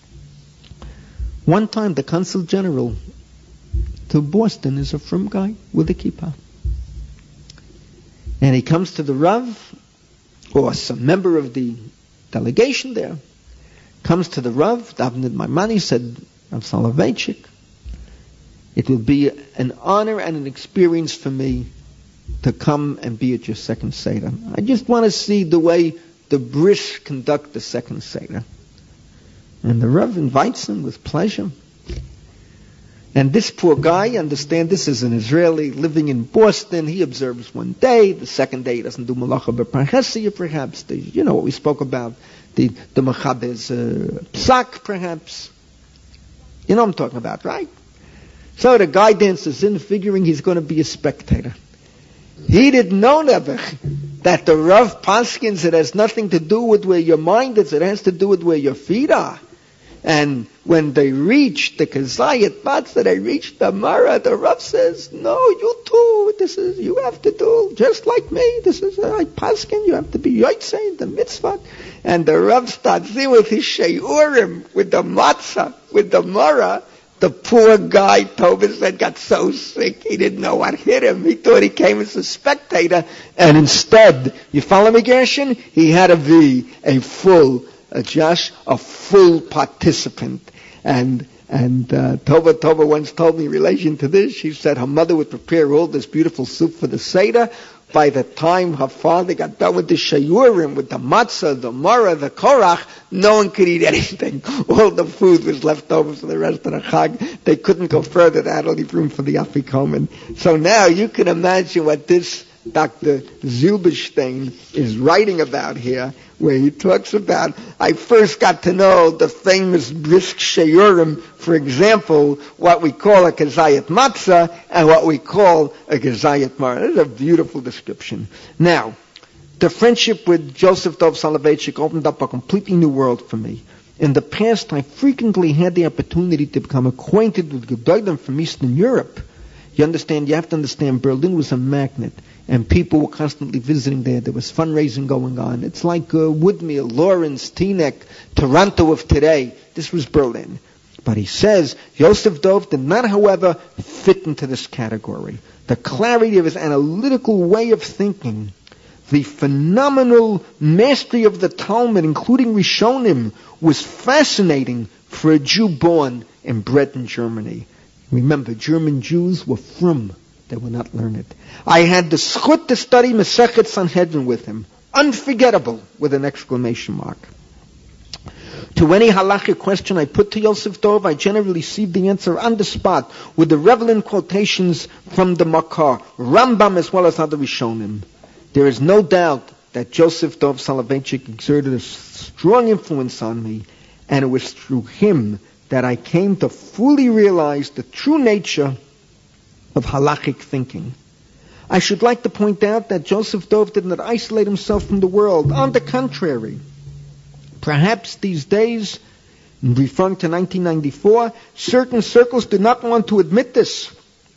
One time, the consul general to Boston is a frum guy with a kippah. And he comes to the Rav, or some member of the delegation there, comes to the Rav, Davnid Maimani, said, Rav Soloveitchik, it will be an honor and an experience for me to come and be at your second Seder. I just want to see the way the Brish conduct the second Seder. And the Rav invites him with pleasure. And this poor guy, understand this is an Israeli living in Boston. He observes one day. The second day he doesn't do malacha b'parchesia, perhaps. You know what we spoke about. The Machabes psak, perhaps. You know what I'm talking about, right? So the guy dances in, figuring he's going to be a spectator. He didn't know never that the Rav Paskins, it has nothing to do with where your mind is. It has to do with where your feet are. And when they reached the Kazayat Matzah, they reached the Mara, the Rav says, no, you too, you have to do just like me. This is like Paskin, you have to be Yotzei, the mitzvah. And the Rav starts in with his Sheiurim, with the Matzah, with the Mara. The poor guy, Tova said, got so sick, he didn't know what hit him. He thought he came as a spectator, and instead, you follow me, Gershon? He had to be a full participant. And Tova once told me in relation to this, she said her mother would prepare all this beautiful soup for the Seder. By the time her father got done with the Shayurim, with the matzah, the Mara, the Korach, no one could eat anything. All the food was left over for the rest of the Chag. They couldn't go further. They had to leave room for the Afikomen. So now you can imagine what this Dr. Zilberstein is writing about here, where he talks about, I first got to know the famous brisk Sheyurim, for example, what we call a Kazayat Matzah and what we call a Kazayat Mara. This is a beautiful description. Now, the friendship with Joseph Dov Soloveitchik opened up a completely new world for me. In the past, I frequently had the opportunity to become acquainted with Gedolim from Eastern Europe. You have to understand, Berlin was a magnet, and people were constantly visiting there. There was fundraising going on. It's like Woodmere, Lawrence, Teaneck, Toronto of today. This was Berlin. But he says, Yosef Dov did not, however, fit into this category. The clarity of his analytical way of thinking, the phenomenal mastery of the Talmud, including Rishonim, was fascinating for a Jew born and bred in Germany. Remember, German Jews were frum. They were not learned. I had the schut to study Masechet Sanhedrin with him. Unforgettable, with an exclamation mark. To any halachic question I put to Yosef Dov, I generally received the answer on the spot, with the relevant quotations from the Makar, Rambam as well as other Rishonim. There is no doubt that Joseph Dov Soloveitchik exerted a strong influence on me, and it was through him that I came to fully realize the true nature of halachic thinking. I should like to point out that Joseph Dov did not isolate himself from the world. On the contrary, perhaps these days, referring to 1994, certain circles did not want to admit this.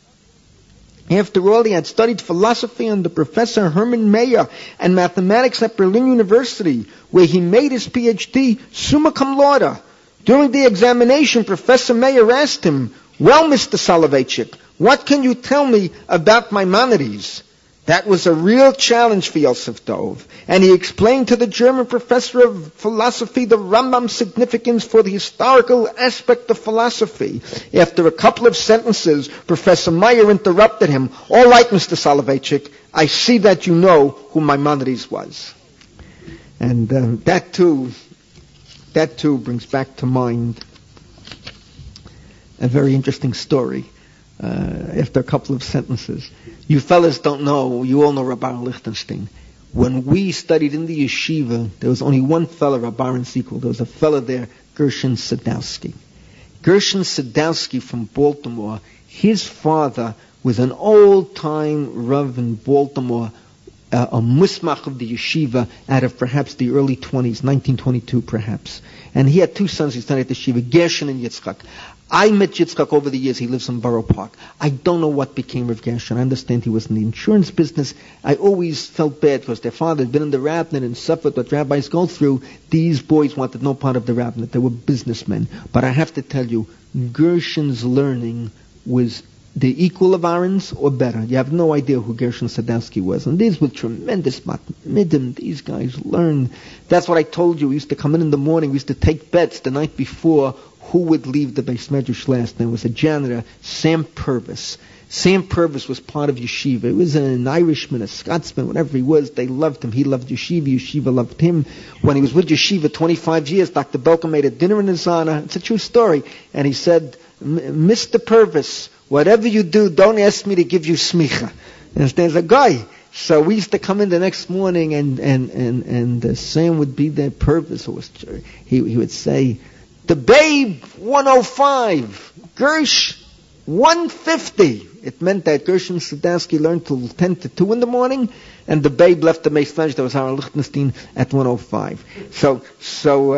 After all, he had studied philosophy under Professor Hermann Mayer and mathematics at Berlin University, where he made his PhD summa cum laude. During the examination, Professor Mayer asked him, well, Mr. Soloveitchik, what can you tell me about Maimonides? That was a real challenge for Yosef Dov, and he explained to the German professor of philosophy the Rambam's significance for the historical aspect of philosophy. After a couple of sentences, Professor Mayer interrupted him, all right, Mr. Soloveitchik, I see that you know who Maimonides was. And that too brings back to mind a very interesting story. After a couple of sentences, you fellas don't know, you all know Rabbi Lichtenstein. When we studied in the yeshiva, there was only one fellow, Rabbi Sequel. There was a fellow there, Gershon Sadowski. Gershon Sadowski from Baltimore, his father was an old-time Rav in Baltimore, a musmach of the yeshiva out of perhaps the early 20s, 1922 perhaps. And he had two sons who studied at the yeshiva, Gershon and Yitzchak. I met Yitzchak over the years. He lives in Borough Park. I don't know what became of Gershon. I understand he was in the insurance business. I always felt bad because their father had been in the rabbinate and suffered what rabbis go through. These boys wanted no part of the rabbinate. They were businessmen. But I have to tell you, Gershon's learning was the equal of Aaron's or better. You have no idea who Gershon Sadowski was. And these were tremendous matmidim. These guys learned. That's what I told you. We used to come in the morning. We used to take bets the night before who would leave the Beis Medrash last. There was a janitor, Sam Purvis. Sam Purvis was part of yeshiva. He was an Irishman, a Scotsman, whatever he was. They loved him. He loved yeshiva. Yeshiva loved him. When he was with yeshiva 25 years, Dr. Belka made a dinner in his honor. It's a true story. And he said, Mr. Purvis, whatever you do, don't ask me to give you smicha. And there's a guy. So we used to come in the next morning and Sam would be there, Purvis. He would say, the Babe 105, Gersh 150. It meant that Gershon Sadowski learned till 10 to 2 in the morning, and the Babe left the Beis Medrash. There was Aaron Lichtenstein at 105. So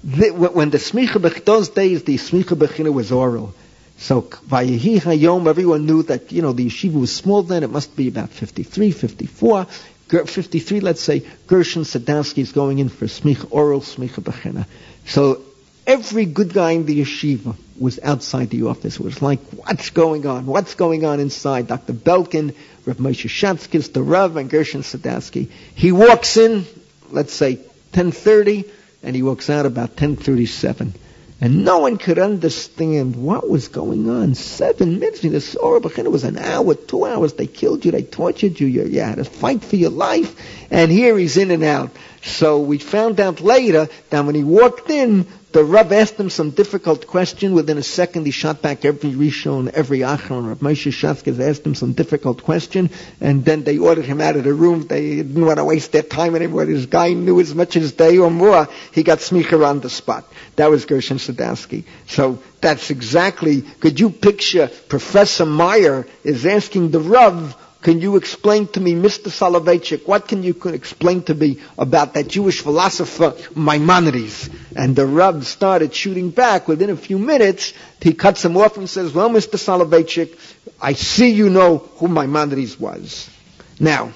when the smicha those days, the smicha bechina was oral. So vayehi hayom, everyone knew that the yeshiva was small then. It must be about 53, 54, 53. Let's say Gershon Sadowski is going in for smicha oral, smicha bechina. So every good guy in the yeshiva was outside the office. It was like, what's going on? What's going on inside? Dr. Belkin, Rav Moshe Shatskis, the Rav, and Gershon Sadowski. He walks in, let's say 10:30, and he walks out about 10:37. And no one could understand what was going on. 7 minutes. This Orah Bechina was an hour, 2 hours. They killed you. They tortured you. You had to fight for your life. And here he's in and out. So we found out later that when he walked in, the Rav asked him some difficult question. Within a second, he shot back every Rishon, every Achron. Rav Moshe Shatskis asked him some difficult question, and then they ordered him out of the room. They didn't want to waste their time anymore. This guy knew as much as they or more. He got smicha on the spot. That was Gershon Sadowski. So that's exactly, could you picture Professor Meyer is asking the Rav, can you explain to me, Mr. Soloveitchik, what can you explain to me about that Jewish philosopher Maimonides? And the Rav started shooting back. Within a few minutes, he cuts him off and says, well, Mr. Soloveitchik, I see you know who Maimonides was. Now,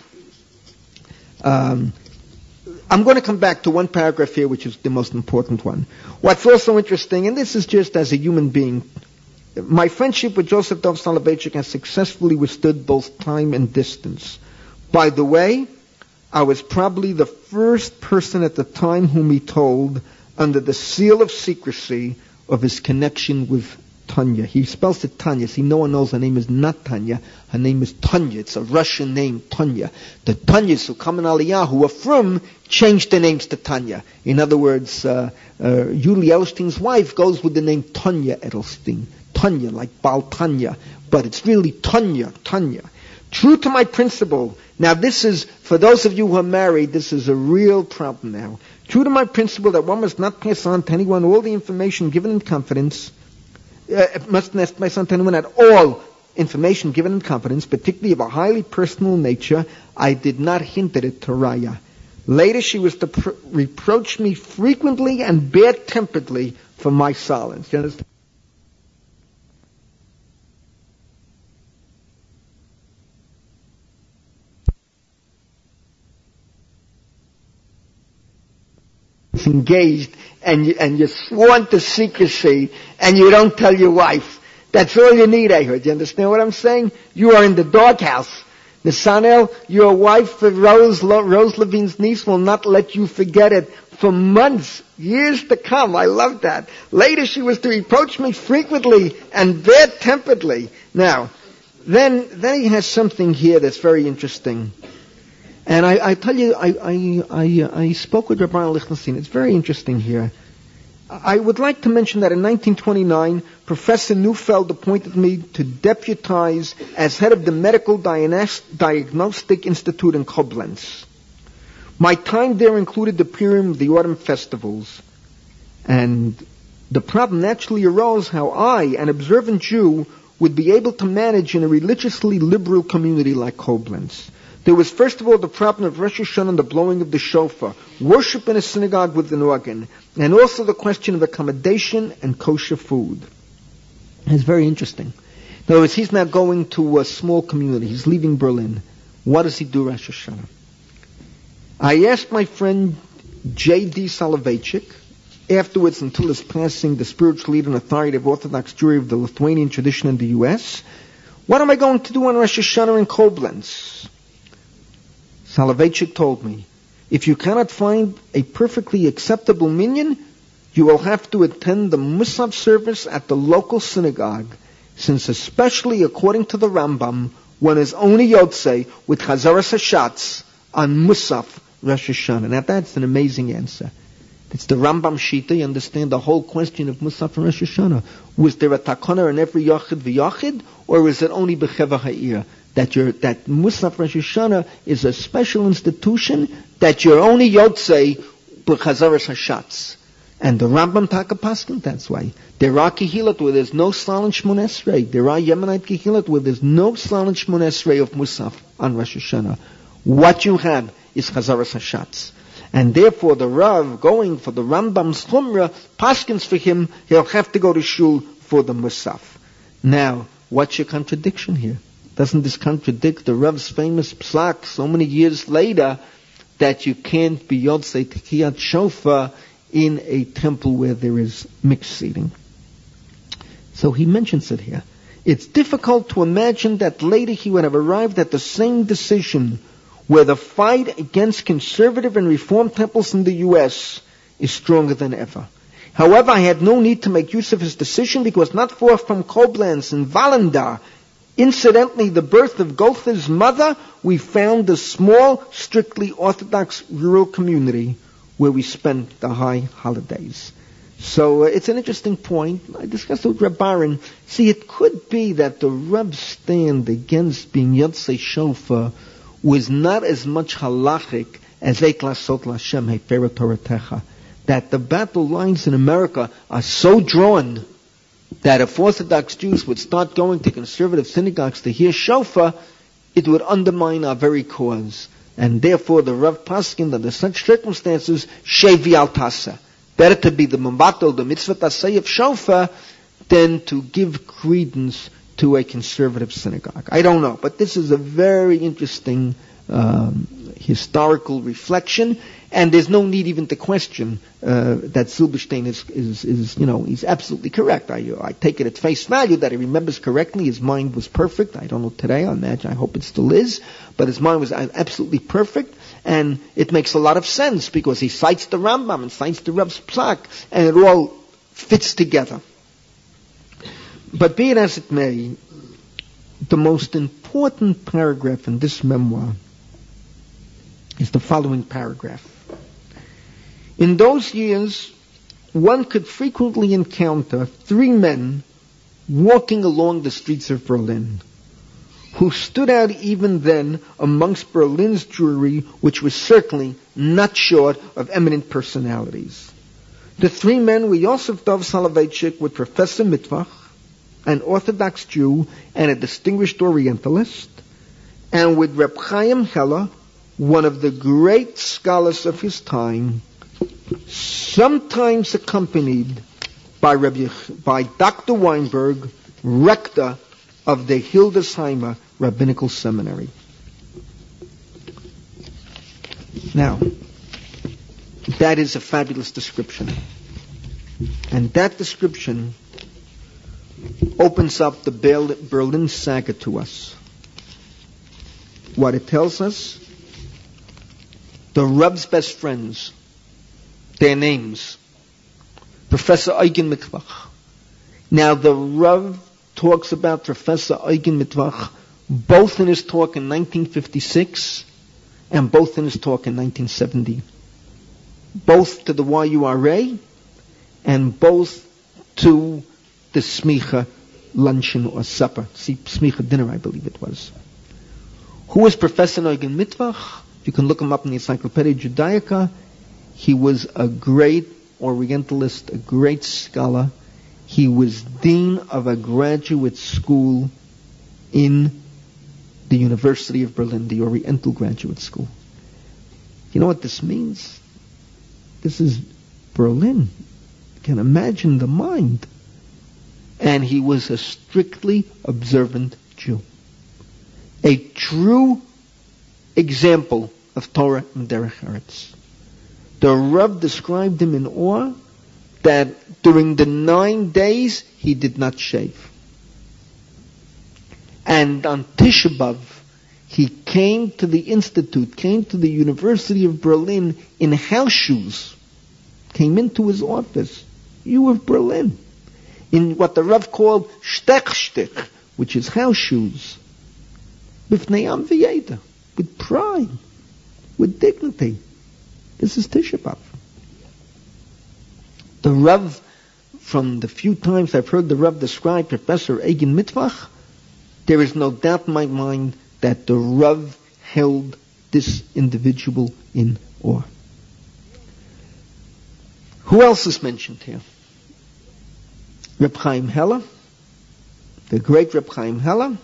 I'm going to come back to one paragraph here, which is the most important one. What's also interesting, and this is just as a human being, my friendship with Joseph Dov Soloveitchik has successfully withstood both time and distance. By the way, I was probably the first person at the time whom he told, under the seal of secrecy, of his connection with Tanya. He spells it Tanya. See, no one knows her name is not Tanya. Her name is Tanya. It's a Russian name, Tanya. The Tanyas who come in Aliyah, who are from, changed their names to Tanya. In other words, Yuli Edelstein's wife goes with the name Tanya Edelstein. Tanya, like Baal Tanya. But it's really Tanya. True to my principle. Now this is, for those of you who are married, this is a real problem now. True to my principle that one must not pass on to anyone all the information given in confidence, must not pass on to anyone at all information given in confidence, particularly of a highly personal nature, I did not hint at it to Raya. Later she was to reproach me frequently and bad-temperedly for my silence. You understand? Engaged and you're sworn to secrecy and you don't tell your wife. That's all you need, I heard. You understand what I'm saying? You are in the doghouse. Nesanel, your wife, Rose Levine's niece, will not let you forget it for months, years to come. I love that. Later she was to reproach me frequently and bad-temperedly. Now, then he has something here that's very interesting. And I tell you, I spoke with Rabbi Lichtenstein. It's very interesting here. I would like to mention that in 1929, Professor Neufeld appointed me to deputize as head of the Medical Diagnostic Institute in Koblenz. My time there included the Purim of the autumn festivals. And the problem naturally arose how I, an observant Jew, would be able to manage in a religiously liberal community like Koblenz. There was first of all the problem of Rosh Hashanah and the blowing of the shofar, worship in a synagogue with an organ, and also the question of accommodation and kosher food. It's very interesting. In other words, he's now going to a small community. He's leaving Berlin. What does he do Rosh Hashanah? I asked my friend J.D. Soloveitchik, afterwards until his passing, the spiritual leader and authority of Orthodox Jewry of the Lithuanian tradition in the U.S., what am I going to do on Rosh Hashanah in Koblenz? Soloveitchik told me, if you cannot find a perfectly acceptable minyan, you will have to attend the Musaf service at the local synagogue, since especially according to the Rambam, one is only Yotzei with Chazaras Hashatz on Musaf Rosh Hashanah. Now that's an amazing answer. It's the Rambam Shita. You understand the whole question of Musaf and Rosh Hashanah. Was there a takana in every Yachid v'Yachid, or is it only B'cheva Ha'ir? That Musaf Rosh Hashanah is a special institution that you're only Yotzei B'chazaras Hashatz. And the Rambam Taka Paskin, that's why. There are Kehilot where there's no silent Shmon Esrei. There are Yemenite Kehilot where there's no silent Shmon Esrei of Musaf on Rosh Hashanah. What you have is Chazaras Hashatz. And therefore the Rav, going for the Rambam's Chumrah, paskins for him, he'll have to go to shul for the Musaf. Now, what's your contradiction here? Doesn't this contradict the Rav's famous psak so many years later that you can't be Yotzei Tekiyat Shofar in a temple where there is mixed seating? So he mentions it here. It's difficult to imagine that later he would have arrived at the same decision, where the fight against conservative and reform temples in the U.S. is stronger than ever. However, I had no need to make use of his decision, because not far from Koblenz in Walenda, incidentally the birth of Goethe's mother, we found a small, strictly Orthodox rural community where we spent the high holidays. So it's an interesting point. I discussed it with Reb Baron. See, it could be that the Reb's stand against being Yotzei Shofar was not as much halachic as Eik Lasot Lashem Heferet Toratecha. That the battle lines in America are so drawn that if Orthodox Jews would start going to conservative synagogues to hear shofar, it would undermine our very cause. And therefore the Rav Paskin, under such circumstances, Shevi al Tasa. Better to be the Mambato, the mitzvah tasei of shofar, than to give credence to a conservative synagogue. I don't know, but this is a very interesting historical reflection, and there's no need even to question that Zilberstein is he's absolutely correct. I take it at face value that he remembers correctly. His mind was perfect. I don't know today. I hope it still is, but his mind was absolutely perfect, and it makes a lot of sense because he cites the Rambam and cites the Reb's Psak, and it all fits together. But be it as it may, the most important paragraph in this memoir is the following paragraph. In those years, one could frequently encounter 3 men walking along the streets of Berlin, who stood out even then amongst Berlin's Jewry, which was certainly not short of eminent personalities. The 3 men were Yosef Dov Soloveitchik with Professor Mitvach, an Orthodox Jew and a distinguished Orientalist, and with Reb Chaim Heller, one of the great scholars of his time, sometimes accompanied by Dr. Weinberg, rector of the Hildesheimer Rabbinical Seminary. Now, that is a fabulous description. And that description opens up the Berlin saga to us. What it tells us, the Reb's best friends, their names, Professor Eugen Mitvach. Now the Reb talks about Professor Eugen Mitvach both in his talk in 1956 and both in his talk in 1970. Both to the YURA and both to the Smicha luncheon or supper. See, Smicha dinner, I believe it was. Who was Professor Eugen Mitvach? You can look him up in the Encyclopedia Judaica. He was a great Orientalist, a great scholar. He was dean of a graduate school in the University of Berlin, the Oriental Graduate School. You know what this means? This is Berlin. You can imagine the mind. And he was a strictly observant Jew. A true example of Torah and Derech Eretz. The Rav described him in awe that during the 9 days he did not shave. And on Tisha B'Av he came to the institute, came to the University of Berlin in house shoes, came into his office. You of Berlin. In what the Rav called Stechstich, which is house shoes. B'fnei Am v'Yeda, with pride, with dignity. This is Tisha B'Av. The Rav, from the few times I've heard the Rav describe Professor Eugen Mitvach, there is no doubt in my mind that the Rav held this individual in awe. Who else is mentioned here? Reb Chaim Heller, the great Reb Chaim Heller,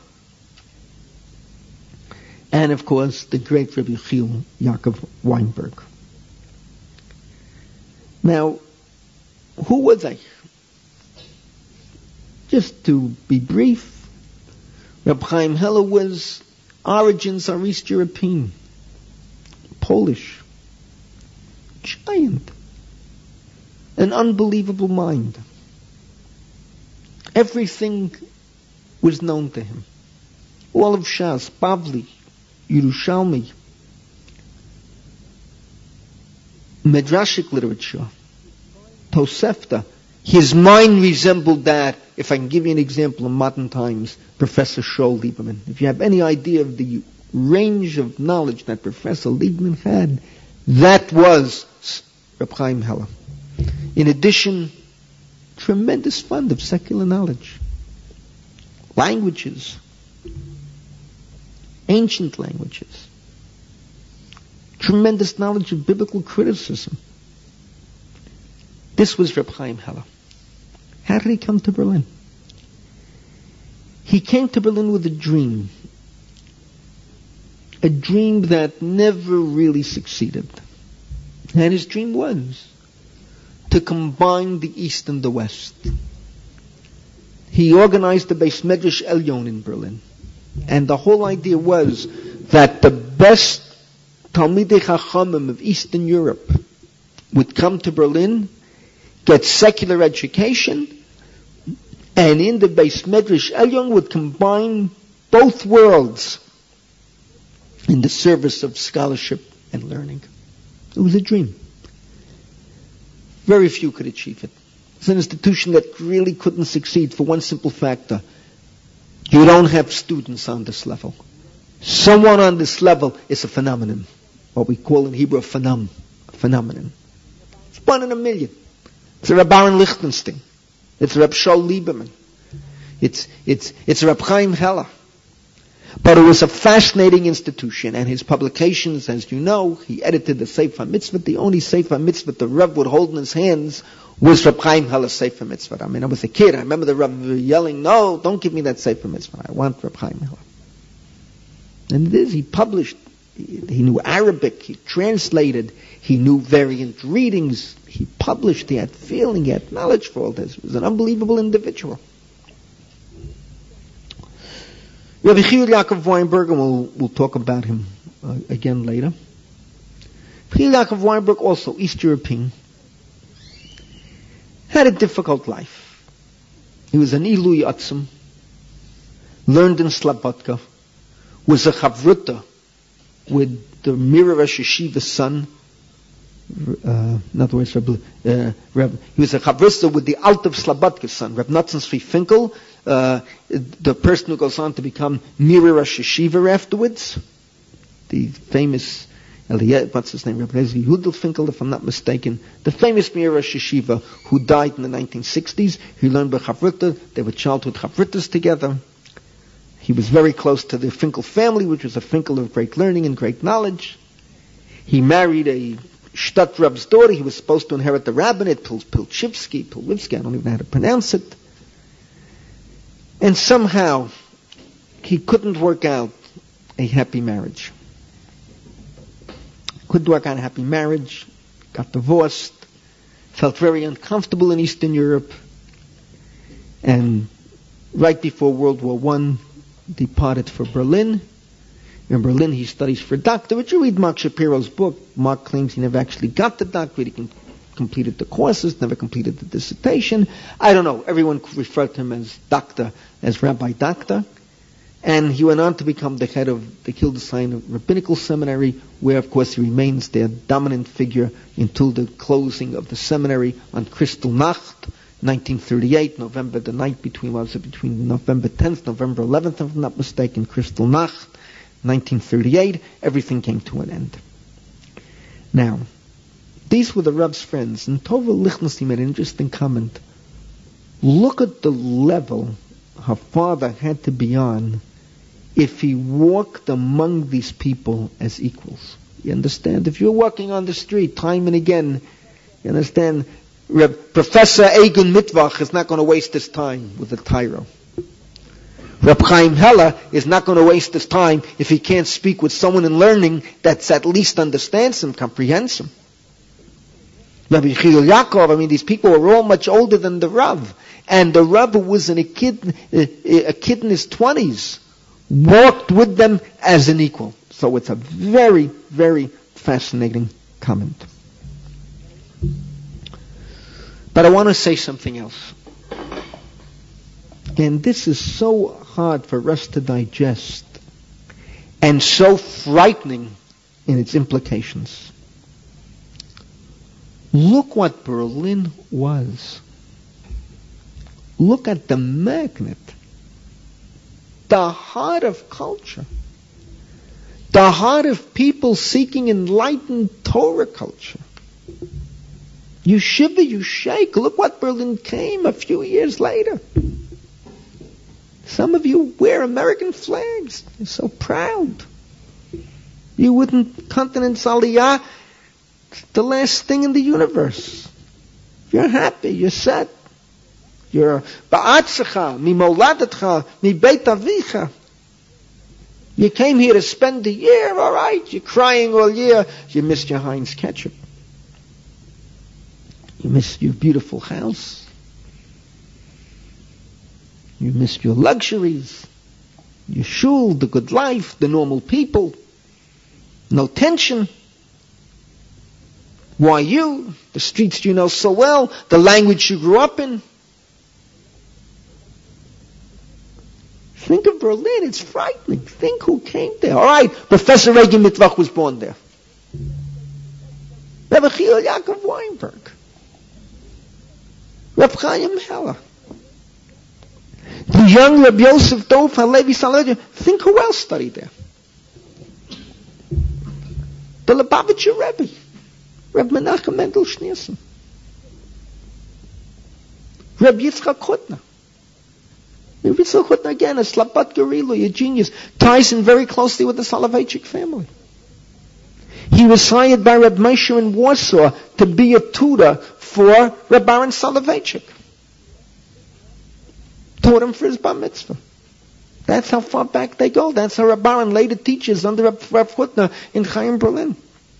and of course the great Reb Yechiel Yaakov Weinberg. Now, who were they? Just to be brief, Reb Chaim Heller was, origins are East European, Polish, giant, an unbelievable mind. Everything was known to him. All of Shas, Bavli, Yerushalmi, Midrashic literature, Tosefta. His mind resembled that, if I can give you an example in modern times, Professor Shaul Lieberman. If you have any idea of the range of knowledge that Professor Lieberman had, that was Reb Chaim Heller. In addition, tremendous fund of secular knowledge. Languages. Ancient languages. Tremendous knowledge of biblical criticism. This was Reb Chaim Heller. How did he come to Berlin? He came to Berlin with a dream. A dream that never really succeeded. And his dream was to combine the East and the West. He organized the Beis Medrash Elyon in Berlin. And the whole idea was that the best Talmidei Chachamim of Eastern Europe would come to Berlin, get secular education, and in the Beis Medrash Elyon would combine both worlds in the service of scholarship and learning. It was a dream. Very few could achieve it. It's an institution that really couldn't succeed for one simple factor. You don't have students on this level. Someone on this level is a phenomenon. What we call in Hebrew a phenomenon. It's 1 in a million. It's a Reb Aaron Lichtenstein. It's a Reb Shaul Lieberman. It's a Reb Chaim Heller. But it was a fascinating institution, and his publications, as you know, he edited the Sefer Mitzvot. The only Sefer Mitzvot the Rav would hold in his hands was Reb Chaim Heller's Sefer Mitzvot. I mean, I was a kid. I remember the Rav yelling, "No, don't give me that Sefer Mitzvot. I want Reb Chaim Heller." And it is, he published, he knew Arabic, he translated, he knew variant readings, he published, he had feeling, he had knowledge for all this. He was an unbelievable individual. Rabbi Yechiel Yaakov Weinberg, and we'll talk about him again later. Yechiel Yaakov Weinberg, also East European, had a difficult life. He was an Ilui Atzim, learned in Slobodka, was a Chavruta with the Mira Rosh Yeshiva's son. In other words, he was a Chavruta with the Alt of Slobodka's son, Reb Natzon Tzvi Finkel, the person who goes on to become Mira Rosh Yeshiva afterwards. The famous, what's his name, Reb Levi Yudel Finkel, if I'm not mistaken. The famous Mira Rosh Yeshiva who died in the 1960s. He learned by Chavruta. They were childhood Chavrutas together. He was very close to the Finkel family, which was a Finkel of great learning and great knowledge. He married a Shtat Reb's daughter. He was supposed to inherit the rabbinate, Pilchivsky, I don't even know how to pronounce it. And somehow, he couldn't work out a happy marriage. Couldn't work out a happy marriage, got divorced, felt very uncomfortable in Eastern Europe, and right before World War I, departed for Berlin. In Berlin, he studies for a doctorate. You read Mark Shapiro's book. Mark claims he never actually got the doctorate. He completed the courses, never completed the dissertation. I don't know. Everyone referred to him as doctor, as Rabbi Doctor. And he went on to become the head of the Hildesheim Rabbinical Seminary, where, of course, he remains their dominant figure until the closing of the seminary on Kristallnacht, 1938, November the night between November 10th, November 11th, if I'm not mistaken, Kristallnacht, 1938, everything came to an end. Now, these were the Rav's friends, and Tova Lichtenstein made an interesting comment. Look at the level her father had to be on if he walked among these people as equals. You understand? If you're walking on the street time and again, you understand, Professor Egon Mitvach is not going to waste his time with a tyro. Reb Chaim Heller is not going to waste his time if he can't speak with someone in learning that at least understands him, comprehends him. Rabbi Yechiel Yaakov, these people were all much older than the Rav. And the Rav, who was a kid in his 20s, walked with them as an equal. So it's a very, very fascinating comment. But I want to say something else. And this is so hard for us to digest and so frightening in its implications. Look what Berlin was. Look at the magnet, the heart of culture, the heart of people seeking enlightened Torah culture. You shiver, you shake. Look what Berlin came a few years later. Some of you wear American flags. You're so proud. You wouldn't Continent's Aliyah, the last thing in the universe. You're happy, you're set. You're ba'atzecha, mi moladetcha, mi beit avicha. You came here to spend the year, all right. You're crying all year. You missed your Heinz ketchup. You missed your beautiful house. You missed your luxuries, your shul, the good life, the normal people. No tension. Why you? The streets you know so well, the language you grew up in. Think of Berlin, it's frightening. Think who came there. All right, Professor Regan Mitvach was born there. Rabbi Yechiel Yaakov Weinberg. Reb Chaim Heller. The young Reb Yosef Dov Halevi Salevi. Think who else studied there. The Lubavitcher Rebbe. Reb Menachem Mendel Schneerson. Reb Yitzchak Hutner. Reb Yitzchak Hutner again, a Slabat Gerilu, a genius, ties in very closely with the Soloveitchik family. He was hired by Reb Moshe in Warsaw to be a tutor for Reb Aaron Soloveitchik. Taught him for his bar mitzvah. That's how far back they go. That's how Reb Aaron later teaches under Reb Hutner in Chaim Berlin.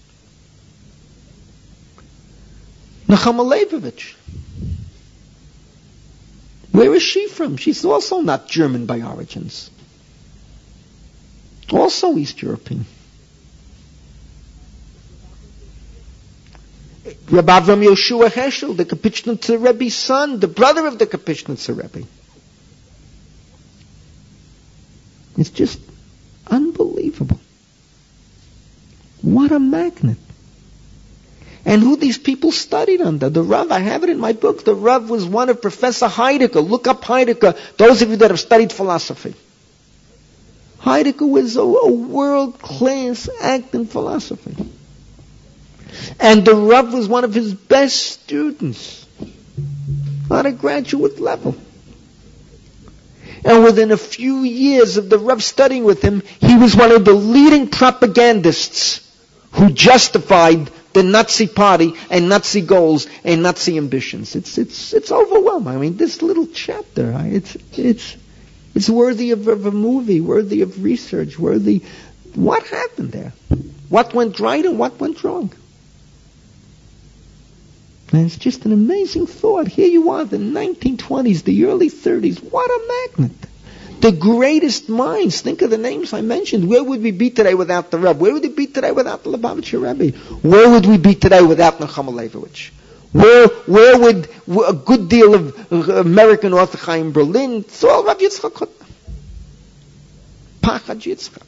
Nechama Leibovich. Where is she from? She's also not German by origins. Also East European. Rabbi Avram Yoshua Heschel, the Kapichnitzer Rebbe's son, the brother of the Kapichnitzer Rebbe. It's just unbelievable. What a magnet. And who these people studied under. The Rav, I have it in my book, the Rav was one of Professor Heidegger. Look up Heidegger, those of you that have studied philosophy. Heidegger was a world-class act in philosophy. And the Rav was one of his best students on a graduate level. And within a few years of the Rav studying with him, he was one of the leading propagandists who justified the Nazi party and Nazi goals and Nazi ambitions. It's overwhelming. This little chapter, it's worthy of a movie, worthy of research, worthy. What happened there? What went right and what went wrong? And it's just an amazing thought. Here you are, the 1920s, the early 30s. What a magnet. The greatest minds. Think of the names I mentioned. Where would we be today without the Rebbe? Where would we be today without the Lubavitcher Rebbe? Where would we be today without Nechama Leibovich? Where would a good deal of American Orthodox in Berlin? It's all Rav Yitzchak Hutner. Pachad Yitzchak.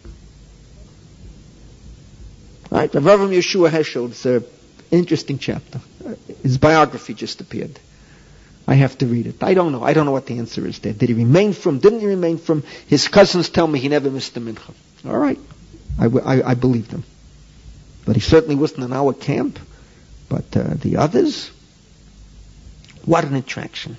Right? Rav Avram Yeshua Heschel. It's an interesting chapter. His biography just appeared. I have to read it. I don't know what the answer is there. Did he remain from? Didn't he remain from? His cousins tell me he never missed a mincha. All right. I believe them. But he certainly wasn't in our camp. But the others, what an attraction.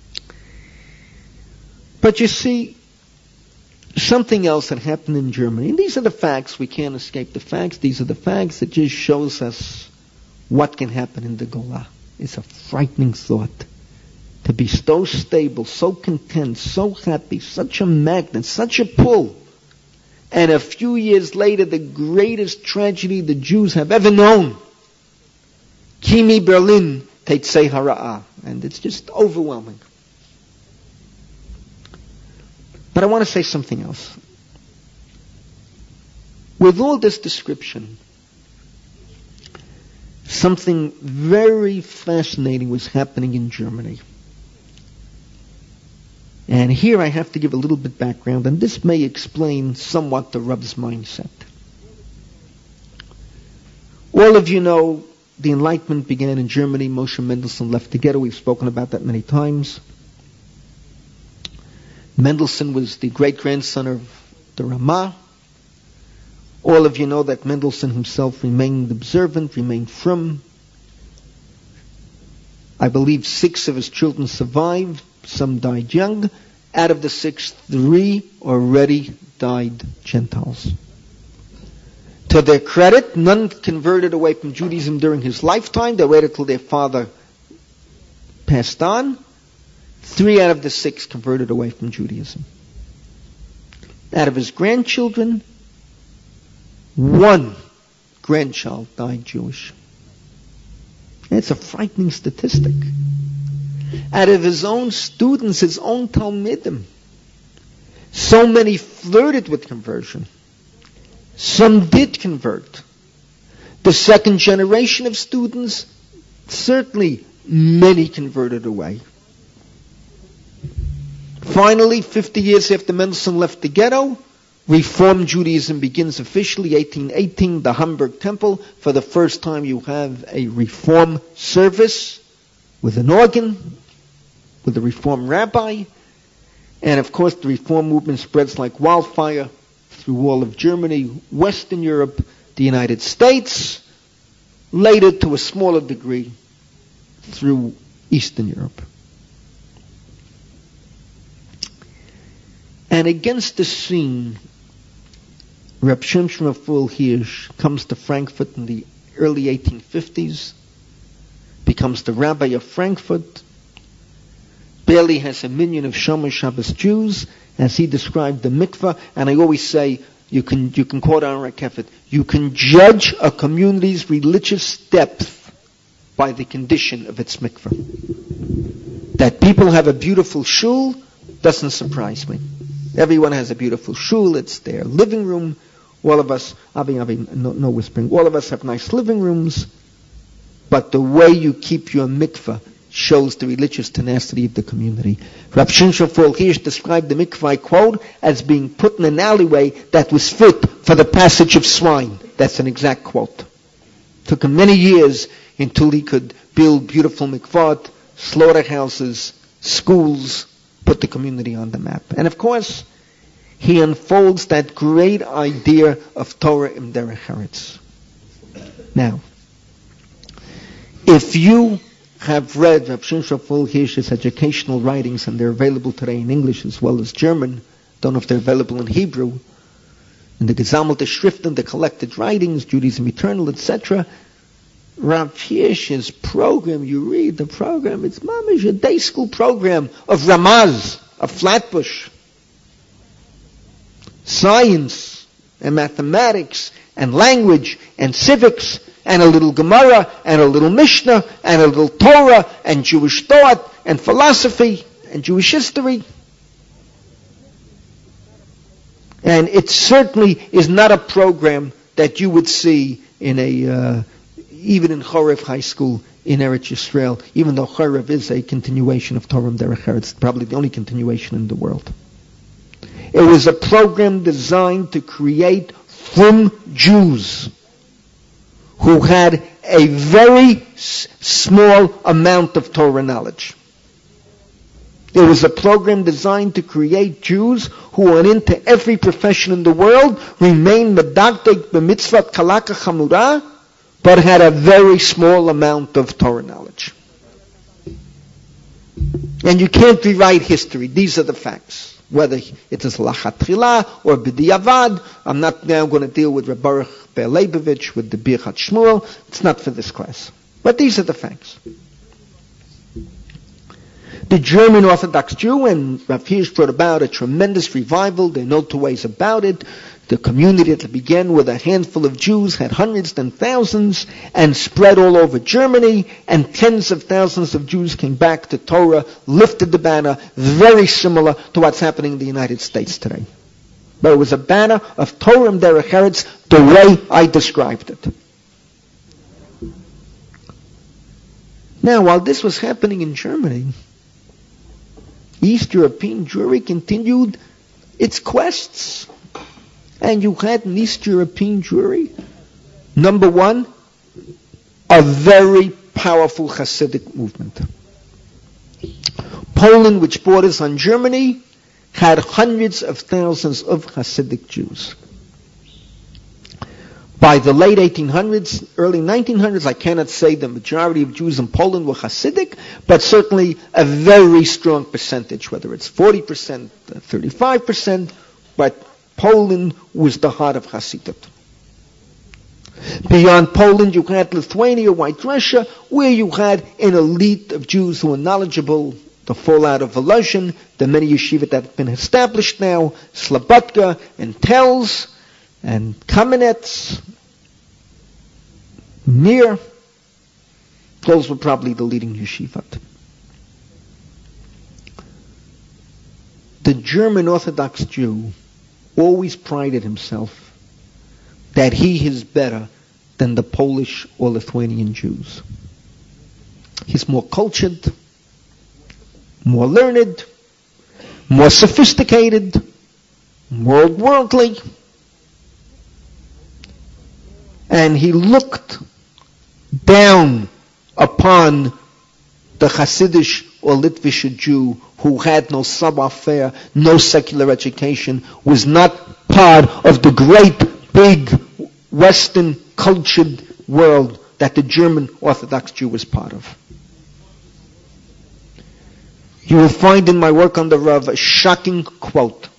But you see, something else that happened in Germany, and these are the facts, we can't escape the facts, these are the facts that just shows us what can happen in the Golah. It's a frightening thought. To be so stable, so content, so happy, such a magnet, such a pull. And a few years later, the greatest tragedy the Jews have ever known Kimi Berlin Teitzei Hara'ah. And it's just overwhelming. But I want to say something else. With all this description, something very fascinating was happening in Germany. And here I have to give a little bit background, and this may explain somewhat the Rav's mindset. All of you know the Enlightenment began in Germany. Moshe Mendelssohn left the ghetto. We've spoken about that many times. Mendelssohn was the great-grandson of the Ramah. All of you know that Mendelssohn himself remained observant, remained frum. I believe 6 of his children survived. Some died young. Out of the 6, 3 already died Gentiles. To their credit, none converted away from Judaism during his lifetime. They waited till their father passed on. 3 out of the 6 converted away from Judaism. Out of his grandchildren, 1 grandchild died Jewish. It's a frightening statistic. Out of his own students, his own Talmidim, so many flirted with conversion. Some did convert. The second generation of students, certainly many converted away. Finally, 50 years after Mendelssohn left the ghetto, Reform Judaism begins officially, 1818, the Hamburg Temple. For the first time you have a Reform service with an organ, with a Reform rabbi. And of course the Reform movement spreads like wildfire through all of Germany, Western Europe, the United States, later to a smaller degree through Eastern Europe. And against the scene, Reb Shimshon Raphael Hirsch comes to Frankfurt in the early 1850s, becomes the rabbi of Frankfurt, barely has a million of Shomer Shabbos Jews, as he described the mikveh. And I always say, you can quote Aaron Rakefet, you can judge a community's religious depth by the condition of its mikveh. That people have a beautiful shul doesn't surprise me. Everyone has a beautiful shul, it's their living room. All of us, no whispering, all of us have nice living rooms, but the way you keep your mikveh shows the religious tenacity of the community. Rab Shimshon Raphael Hirsch described the mikveh, I quote, as being put in an alleyway that was fit for the passage of swine. That's an exact quote. Took him many years until he could build beautiful mikvot, slaughterhouses, schools, put the community on the map. And of course, he unfolds that great idea of Torah im derech eretz. Now, if you have read Reb Shimshon Raphael Hirsch's educational writings, and they're available today in English as well as German, don't know if they're available in Hebrew, in the Gesammelte Schriften, the collected writings, Judaism Eternal, etc., Rav Hirsch's program, you read the program, it's mamish, a day school program of Ramaz, of Flatbush. Science and mathematics and language and civics and a little Gemara and a little Mishnah and a little Torah and Jewish thought and philosophy and Jewish history. And it certainly is not a program that you would see in even in Chorev High School in Eretz Yisrael, even though Chorev is a continuation of Torah Derech Eretz, probably the only continuation in the world. It was a program designed to create frum Jews who had a very small amount of Torah knowledge. It was a program designed to create Jews who went into every profession in the world, remained medakdek b'mitzvat kalaka chamura, but had a very small amount of Torah knowledge. And you can't rewrite history. These are the facts. Whether it is lachatchila or b'diavad, I'm not now going to deal with Reb Baruch Ber Leibovich, with the Birchat Shmuel. It's not for this class. But these are the facts. The German Orthodox Jew, and Rav Hirsch brought about a tremendous revival. There are no two ways about it. The community that began with a handful of Jews had hundreds and thousands and spread all over Germany, and tens of thousands of Jews came back to Torah, lifted the banner, very similar to what's happening in the United States today. But it was a banner of Torah and Derech Eretz the way I described it. Now, while this was happening in Germany, East European Jewry continued its quests. And you had in East European Jewry, number one, a very powerful Hasidic movement. Poland, which borders on Germany, had hundreds of thousands of Hasidic Jews. By the late 1800s, early 1900s, I cannot say the majority of Jews in Poland were Hasidic, but certainly a very strong percentage, whether it's 40%, 35%, but Poland was the heart of Hasidut. Beyond Poland, you had Lithuania, White Russia, where you had an elite of Jews who were knowledgeable, the fallout of Volozhin, the many yeshivot that have been established now, Slobodka and Telz and Kamenetz, Mir. Those were probably the leading yeshivot. The German Orthodox Jew always prided himself that he is better than the Polish or Lithuanian Jews. He's more cultured, more learned, more sophisticated, more worldly. And he looked down upon the Hasidic or Litvish Jew who had no savoir-faire, no secular education, was not part of the great, big, Western cultured world that the German Orthodox Jew was part of. You will find in my work on the Rav a shocking quote.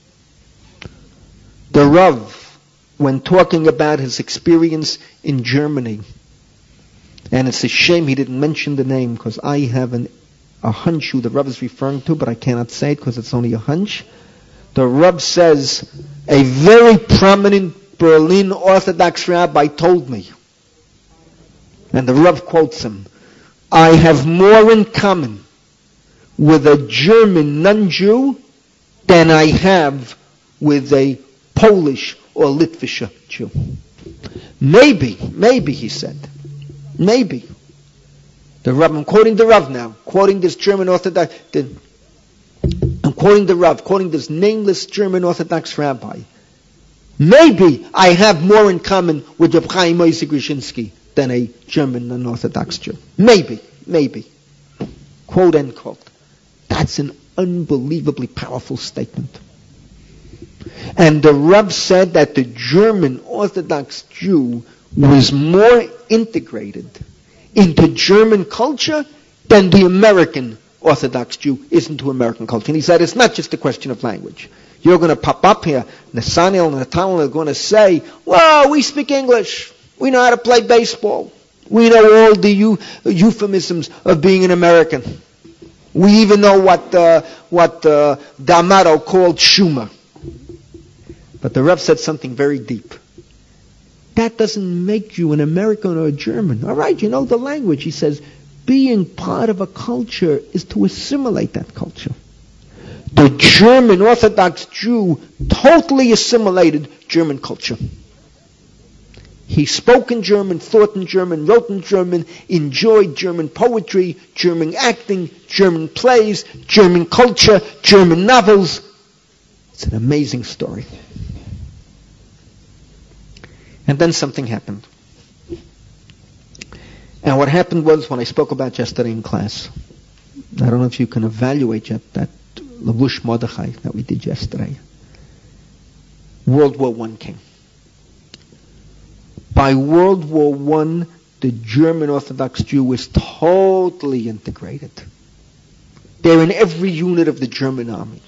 The Rav, when talking about his experience in Germany, and it's a shame he didn't mention the name because I have a hunch who the Rav is referring to, but I cannot say it because it's only a hunch. The Rav says, a very prominent Berlin Orthodox rabbi told me, and the Rav quotes him, I have more in common with a German non-Jew than I have with a Polish or Litvish Jew. Maybe, he said. Maybe. The Rav, I'm quoting the Rav now, quoting this German Orthodox, I'm quoting the Rav, quoting this nameless German Orthodox rabbi. Maybe I have more in common with Reb Chaim Moshe Grushinsky than a German non-Orthodox Jew. Maybe. Quote, end quote. That's an unbelievably powerful statement. And the Rav said that the German Orthodox Jew was more integrated into German culture than the American Orthodox Jew is into American culture. And he said it's not just a question of language. You're going to pop up here, Nathaniel and Nathaniel are going to say, well, we speak English. We know how to play baseball. We know all the euphemisms of being an American. We even know what D'Amato called Schumer. But the Rav said something very deep. That doesn't make you an American or a German. All right, you know the language. He says, being part of a culture is to assimilate that culture. The German Orthodox Jew totally assimilated German culture. He spoke in German, thought in German, wrote in German, enjoyed German poetry, German acting, German plays, German culture, German novels. It's an amazing story. And then something happened. And what happened was, when I spoke about yesterday in class, I don't know if you can evaluate yet that Lavush Mordechai that we did yesterday. World War I came. By World War I, the German Orthodox Jew was totally integrated. They're in every unit of the German army.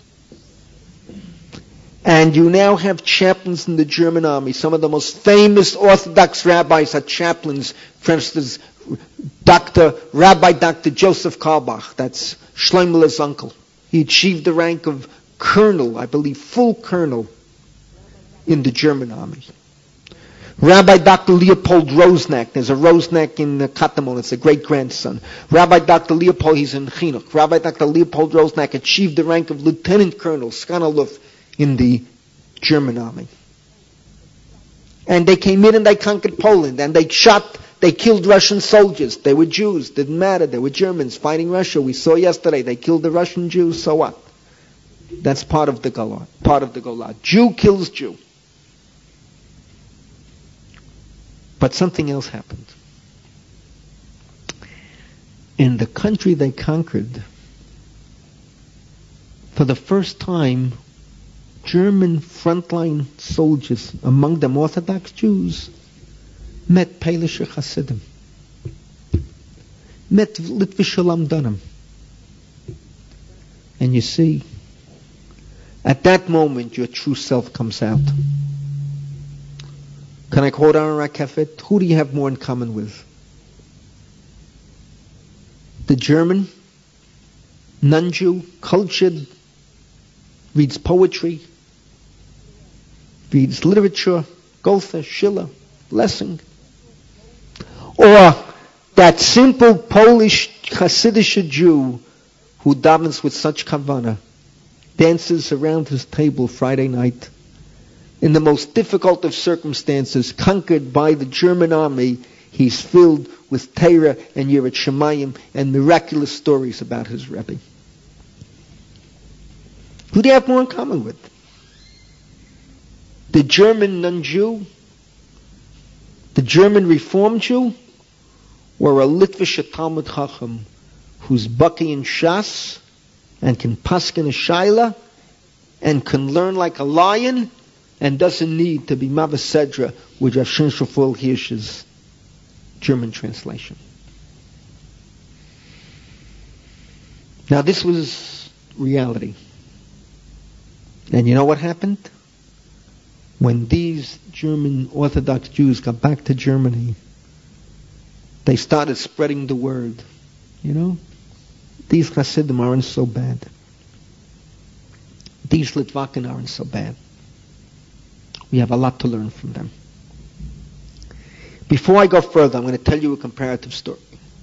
And you now have chaplains in the German army. Some of the most famous Orthodox rabbis are chaplains. For instance, Rabbi Dr. Joseph Karlbach, that's Shlomo's uncle. He achieved the rank of colonel, I believe full colonel, in the German army. Rabbi Dr. Leopold Rosnack, there's a Rosnack in Katamon, it's a great-grandson. Rabbi Dr. Leopold, he's in Chinuch. Rabbi Dr. Leopold Rosnack achieved the rank of lieutenant colonel, Skanaluf, in the German army. And they came in and they conquered Poland, and they killed Russian soldiers. They were Jews, didn't matter, they were Germans fighting Russia. We saw yesterday, they killed the Russian Jews, so what? That's part of the Gola. Jew kills Jew. But something else happened. In the country they conquered, for the first time, German frontline soldiers, among them Orthodox Jews, met Polish Hasidim, met Litvische Lamdanim. And you see, at that moment, your true self comes out. Can I quote Aaron Rakefet? Who do you have more in common with? The German, non-Jew, cultured, reads poetry, reads literature, Goethe, Schiller, Lessing. Or that simple Polish Hasidic Jew who davens with such kavanah, dances around his table Friday night, in the most difficult of circumstances, conquered by the German army. He's filled with Torah and Yirat Shamayim and miraculous stories about his Rebbe. Who do you have more in common with? The German non-Jew? The German Reform Jew? Or a Litvish Talmud Chacham who's Baki in Shas and can paskin a Shaila and can learn like a lion and doesn't need to be Mavasedra with Rashin Shaful Hirsch's German translation. Now this was reality. And you know what happened? When these German Orthodox Jews got back to Germany, they started spreading the word. You know, these Hasidim aren't so bad. These Litvakin aren't so bad. We have a lot to learn from them. Before I go further, I'm going to tell you a comparative story.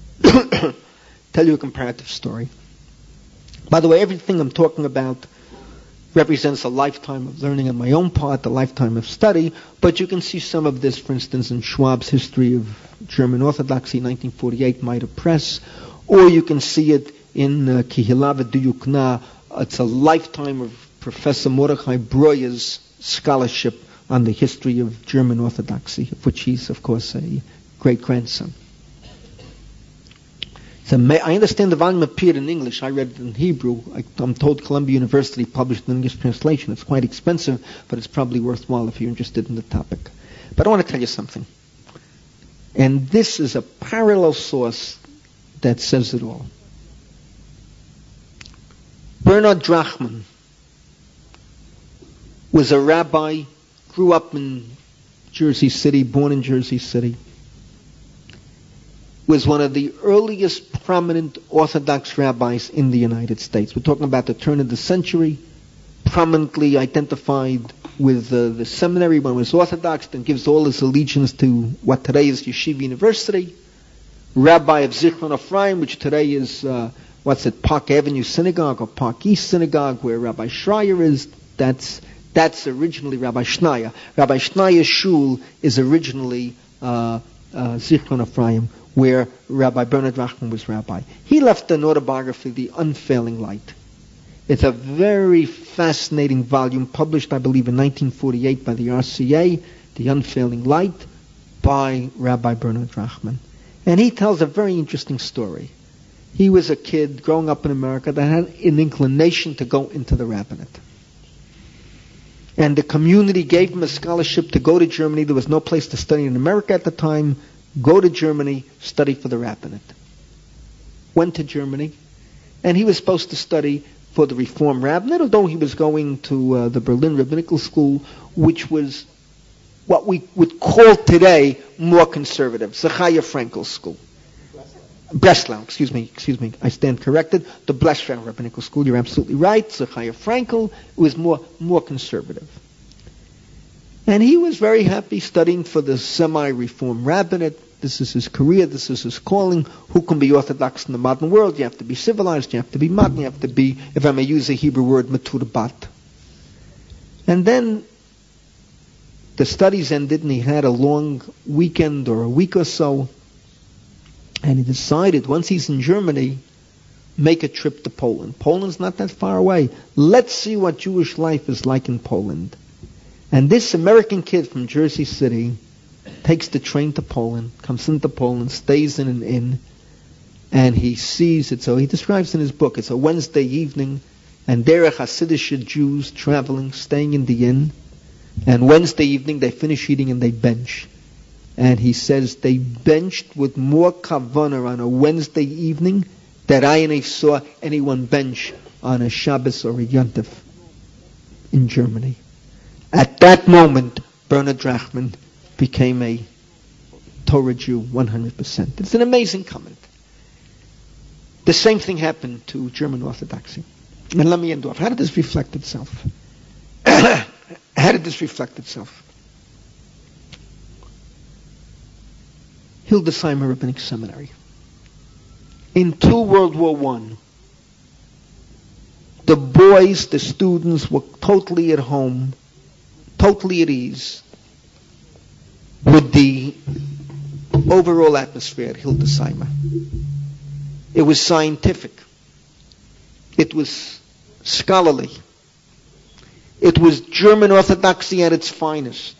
By the way, everything I'm talking about represents a lifetime of learning on my own part, a lifetime of study, but you can see some of this, for instance, in Schwab's History of German Orthodoxy, 1948, Maida Press, or you can see it in Kihila V'Duyukna. It's a lifetime of Professor Mordechai Breuer's scholarship on the history of German Orthodoxy, of which he's, of course, a great-grandson. So I understand the volume appeared in English. I read it in Hebrew. I'm told Columbia University published an English translation. It's quite expensive, but it's probably worthwhile if you're interested in the topic. But I want to tell you something. And this is a parallel source that says it all. Bernard Drachman was a rabbi, grew up in Jersey City, born in Jersey City, was one of the earliest prominent Orthodox rabbis in the United States. We're talking about the turn of the century, prominently identified with the seminary when it was Orthodox, then gives all his allegiance to what today is Yeshiva University, rabbi of Zichron Ephraim, which today is, Park Avenue Synagogue or Park East Synagogue, where Rabbi Schreier is. That's originally Rabbi Schneier. Rabbi Schneier's shul is originally Zichron Ephraim, where Rabbi Bernard Drachman was rabbi. He left an autobiography, The Unfailing Light. It's a very fascinating volume, published, I believe, in 1948 by the RCA, The Unfailing Light, by Rabbi Bernard Drachman. And he tells a very interesting story. He was a kid growing up in America that had an inclination to go into the rabbinate. And the community gave him a scholarship to go to Germany. There was no place to study in America at the time. Go to Germany, study for the rabbinate. Went to Germany, and he was supposed to study for the Reform rabbinate, although he was going to the Berlin Rabbinical School, which was what we would call today more conservative, Zechariah Frankel School. Breslau, excuse me, I stand corrected. The Breslau Rabbinical School, you're absolutely right. Zechariah Frankel was more conservative. And he was very happy studying for the semi-reform rabbinate. This is his career, this is his calling. Who can be orthodox in the modern world? You have to be civilized, you have to be modern, you have to be, if I may use a Hebrew word, maturbat. And then the studies ended and he had a long weekend or a week or so. And he decided, once he's in Germany, make a trip to Poland. Poland's not that far away. Let's see what Jewish life is like in Poland. And this American kid from Jersey City takes the train to Poland, comes into Poland, stays in an inn, and he sees it. So he describes in his book, it's a Wednesday evening, and there are Hasidic Jews traveling, staying in the inn. And Wednesday evening they finish eating and they bench. And he says they benched with more kavanah on a Wednesday evening than I saw anyone bench on a Shabbos or a Yontif in Germany. At that moment, Bernard Drachman became a Torah Jew 100%. It's an amazing comment. The same thing happened to German Orthodoxy. And let me end off. How did this reflect itself? How did this reflect itself? Hildesheimer Rabbinic Seminary. Into World War I, the boys, the students were totally at home, totally at ease with the overall atmosphere at Hildesheimer. It was scientific. It was scholarly. It was German Orthodoxy at its finest.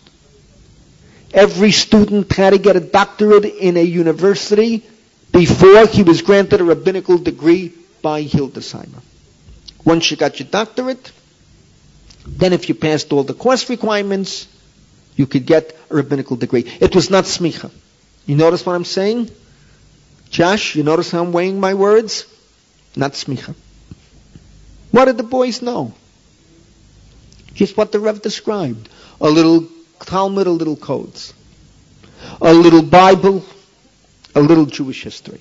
Every student had to get a doctorate in a university before he was granted a rabbinical degree by Hildesheimer. Once you got your doctorate, then if you passed all the course requirements, you could get a rabbinical degree. It was not smicha. You notice what I'm saying? Josh, you notice how I'm weighing my words? Not smicha. What did the boys know? Just what the Rev described. A little Talmud, a little codes. A little Bible, a little Jewish history.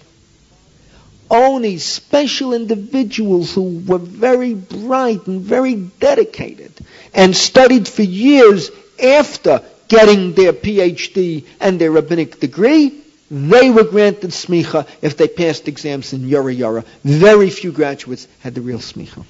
Only special individuals who were very bright and very dedicated and studied for years after getting their PhD and their rabbinic degree, they were granted smicha if they passed exams in Yara Yara. Very few graduates had the real smicha.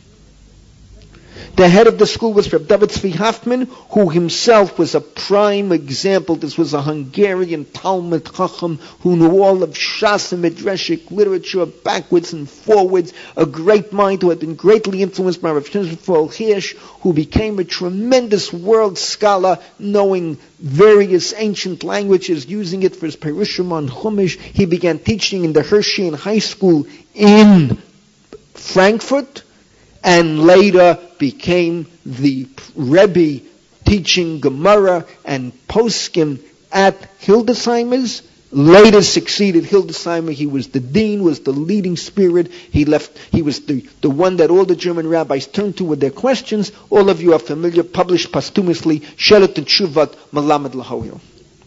The head of the school was Reb David Tzvi Hoffman, who himself was a prime example. This was a Hungarian Talmud Chacham who knew all of Shas and Midrashic literature backwards and forwards, a great mind who had been greatly influenced by Rav Shimshon Hirsch, who became a tremendous world scholar, knowing various ancient languages, using it for his Perushim on Chumash. He began teaching in the Hershey High School in Frankfurt, and later became the Rebbe teaching Gemara and Poskim at Hildesheimer's. Later succeeded Hildesheimer. He was the dean, was the leading spirit. He was the one that all the German rabbis turned to with their questions. All of you are familiar, published posthumously, Shelet Tshuvat Melamed Lahoil.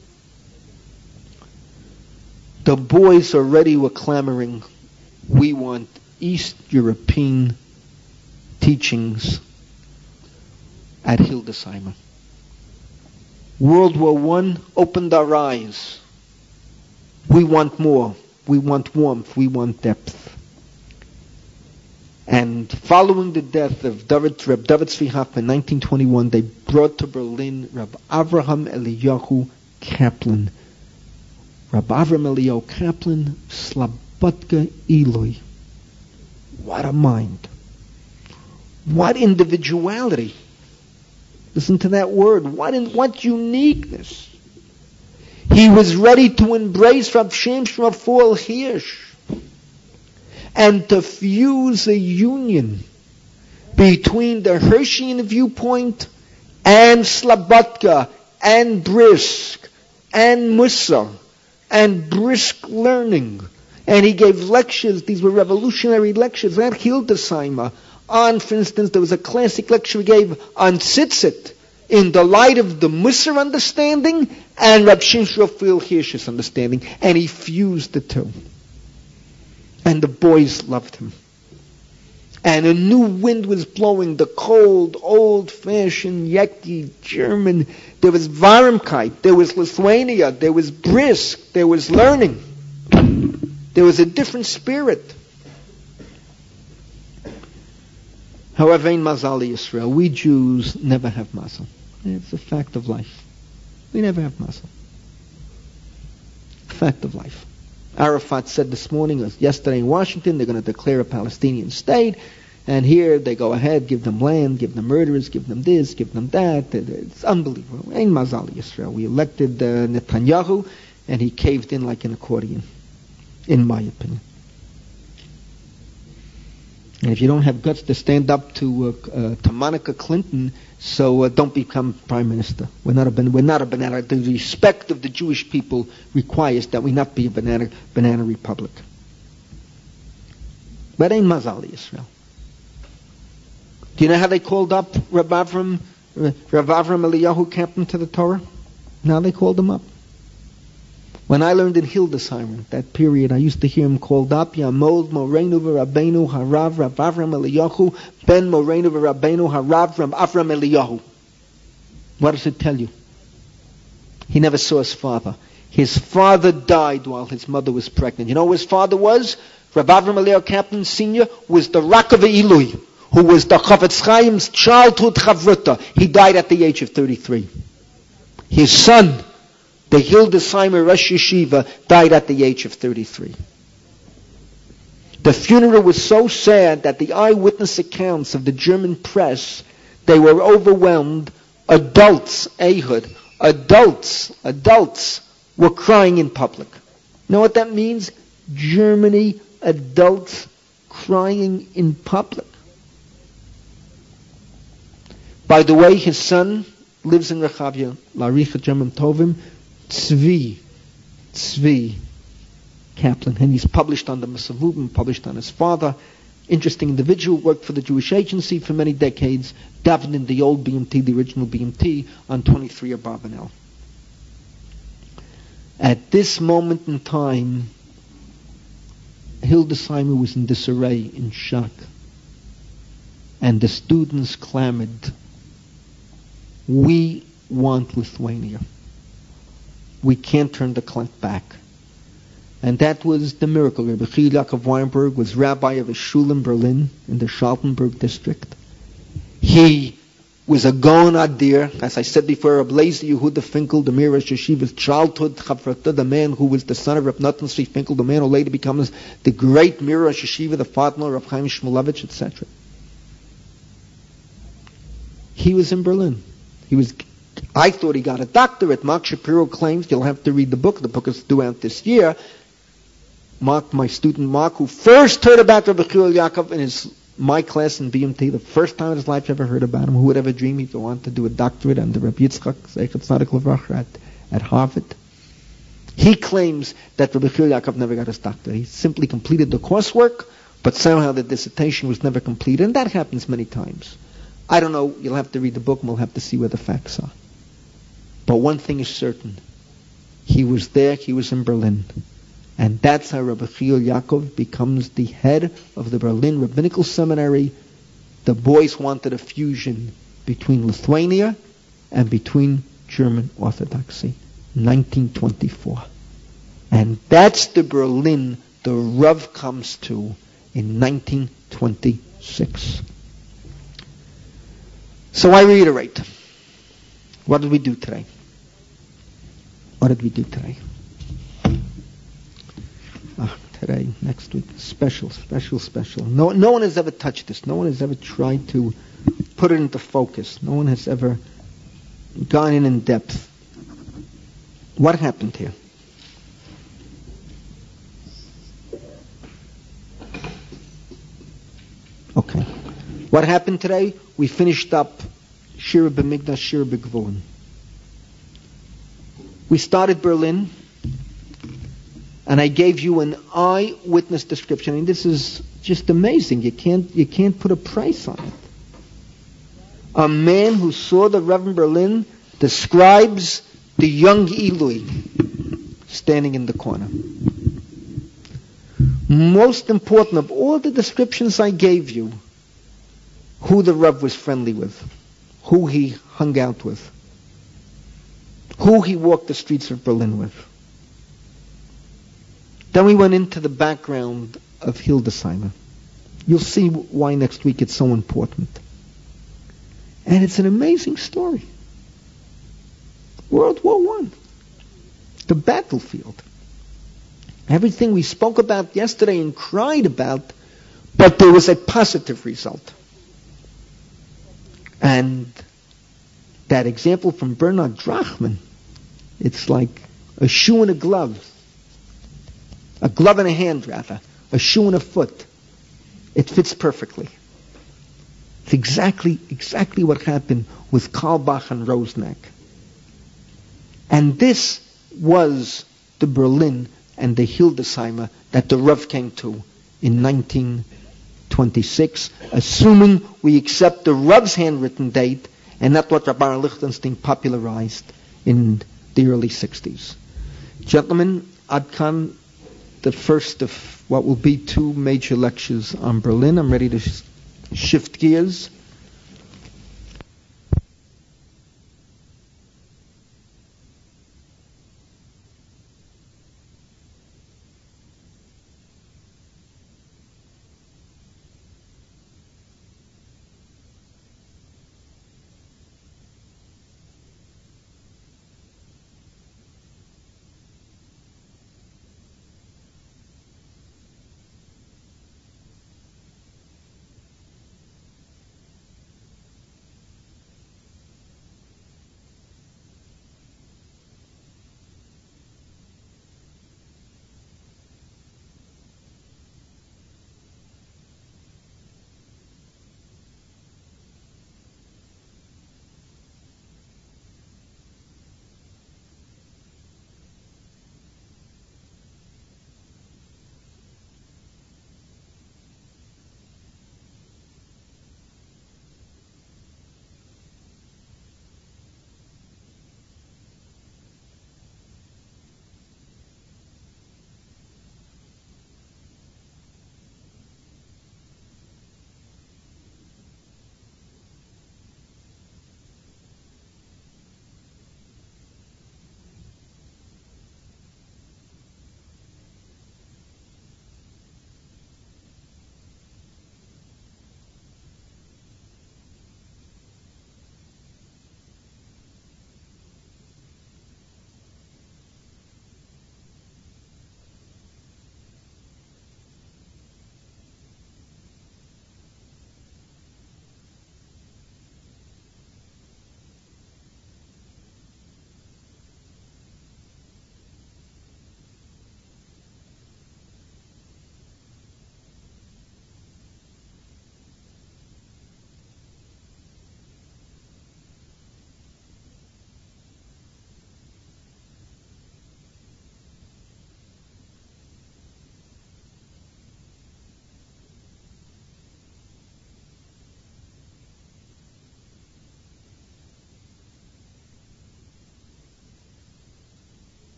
The boys already were clamoring, we want East European teachings at Hildesheimer. World War I opened our eyes. We want more. We want warmth. We want depth. And following the death of Reb David Tzvi Hoffman in 1921, they brought to Berlin Reb Avraham Eliyahu Kaplan. Reb Avraham Eliyahu Kaplan, Slabotka Eloi. What a mind. What individuality. Listen to that word. What uniqueness. He was ready to embrace Rav Shimshon Raphael Hirsch and to fuse a union between the Hirschian viewpoint and Slabotka and Brisk and Musar and brisk learning. And he gave lectures. These were revolutionary lectures at Hildesheimer. On, for instance, there was a classic lecture he gave on Tzitzit in the light of the Musar understanding and Rab Shimshon Raphael Hirsch's understanding, and he fused the two. And the boys loved him. And a new wind was blowing, the cold, old-fashioned, yucky German. There was Warmkeit, there was Lithuania, there was brisk, there was learning. There was a different spirit. However, in Mazal Yisrael, we Jews never have Mazal. It's a fact of life. We never have Mazal. Fact of life. Arafat said this morning, or yesterday in Washington, they're going to declare a Palestinian state, and here they go ahead, give them land, give them murderers, give them this, give them that. It's unbelievable. Ein Mazal Yisrael. We elected Netanyahu, and he caved in like an accordion, in my opinion. And if you don't have guts to stand up to Monica Clinton, so don't become prime minister. We're not a banana. The respect of the Jewish people requires that we not be a banana republic. But ain't Mazal Yisrael. Do you know how they called up Rav Avram Eliyahu Kaplan to the Torah? Now they called him up. When I learned in Hildesheimer, that period, I used to hear him called up, Yamod Moreinu v'Rabbeinu Harav Rav Avram Eliyahu Ben Moreinu v'Rabbeinu Harav Rav Avram Eliyahu. What does it tell you? He never saw his father. His father died while his mother was pregnant. You know who his father was? Rav Avram Eliyahu Kaplan Sr. was the Rakav Ilui, who was the Chavetz Chaim's childhood chavruta. He died at the age of 33. His son, the Hildesheimer Rosh Yeshiva, died at the age of 33. The funeral was so sad that the eyewitness accounts of the German press, they were overwhelmed. Adults were crying in public. You know what that means? Germany, adults crying in public. By the way, his son lives in Rechavia, Laricha German Tovim, Tzvi Kaplan, and he's published on the Masavubim, published on his father. Interesting individual, worked for the Jewish Agency for many decades, davened in the old BMT, the original BMT, on 23 Abravanel. At this moment in time, Hildesheimer was in disarray, in shock. And the students clamored, we want Lithuania. We can't turn the clock back. And that was the miracle. Rabbi Chil Yaakov Weinberg was rabbi of a shul in Berlin, in the Schaltenberg district. He was a Gaon Adir, as I said before, Rabbi Lezer Yehuda Finkel, the Mir Rosh Yeshiva's childhood chavrata, the man who was the son of Rabbi Natan Tzvi Finkel, the man who later becomes the great Mir Rosh Yeshiva, the father of Rabbi Chaim Shmulevitch, etc. He was in Berlin. I thought he got a doctorate. Mark Shapiro claims, you'll have to read the book. The book is due out this year. Mark, my student Mark, who first heard about Rabbi Chil Yaakov in my class in BMT, the first time in his life I ever heard about him. Who would ever dream he'd go on to do a doctorate under Rabbi Yitzchak Zeichat Tzadik Levracha at Harvard? He claims that Rabbi Chil Yaakov never got his doctorate. He simply completed the coursework, but somehow the dissertation was never completed, and that happens many times. I don't know, you'll have to read the book and we'll have to see where the facts are. But one thing is certain. He was there, he was in Berlin. And that's how Rabbi Chil Yaakov becomes the head of the Berlin Rabbinical Seminary. The boys wanted a fusion between Lithuania and between German Orthodoxy. 1924. And that's the Berlin the Rav comes to in 1926. So I reiterate. What did we do today? Today, next week, special. No one has ever touched this. No one has ever tried to put it into focus. No one has ever gone in depth. What happened here? Okay. What happened today? We finished up Shira B'Migdash, Shira B'Gvulin. We started Berlin, and I gave you an eyewitness description. I mean, this is just amazing. You can't put a price on it. A man who saw the Reverend Berlin describes the young Eloi standing in the corner. Most important of all the descriptions I gave you, who the Rav was friendly with, who he hung out with, who he walked the streets of Berlin with. Then we went into the background of Hildesheimer. You'll see why next week it's so important. And it's an amazing story. World War I. The battlefield. Everything we spoke about yesterday and cried about, but there was a positive result. And that example from Bernard Drachman, it's like a shoe and a glove. A glove and a hand, rather. A shoe and a foot. It fits perfectly. It's exactly what happened with Karlbach and Roseneck. And this was the Berlin and the Hildesheimer that the Rav came to in 1926, assuming we accept the Rav's handwritten date and not what Rabbi Lichtenstein popularized in the early 60s. Gentlemen, Adkan, the first of what will be 2 major lectures on Berlin. I'm ready to shift gears.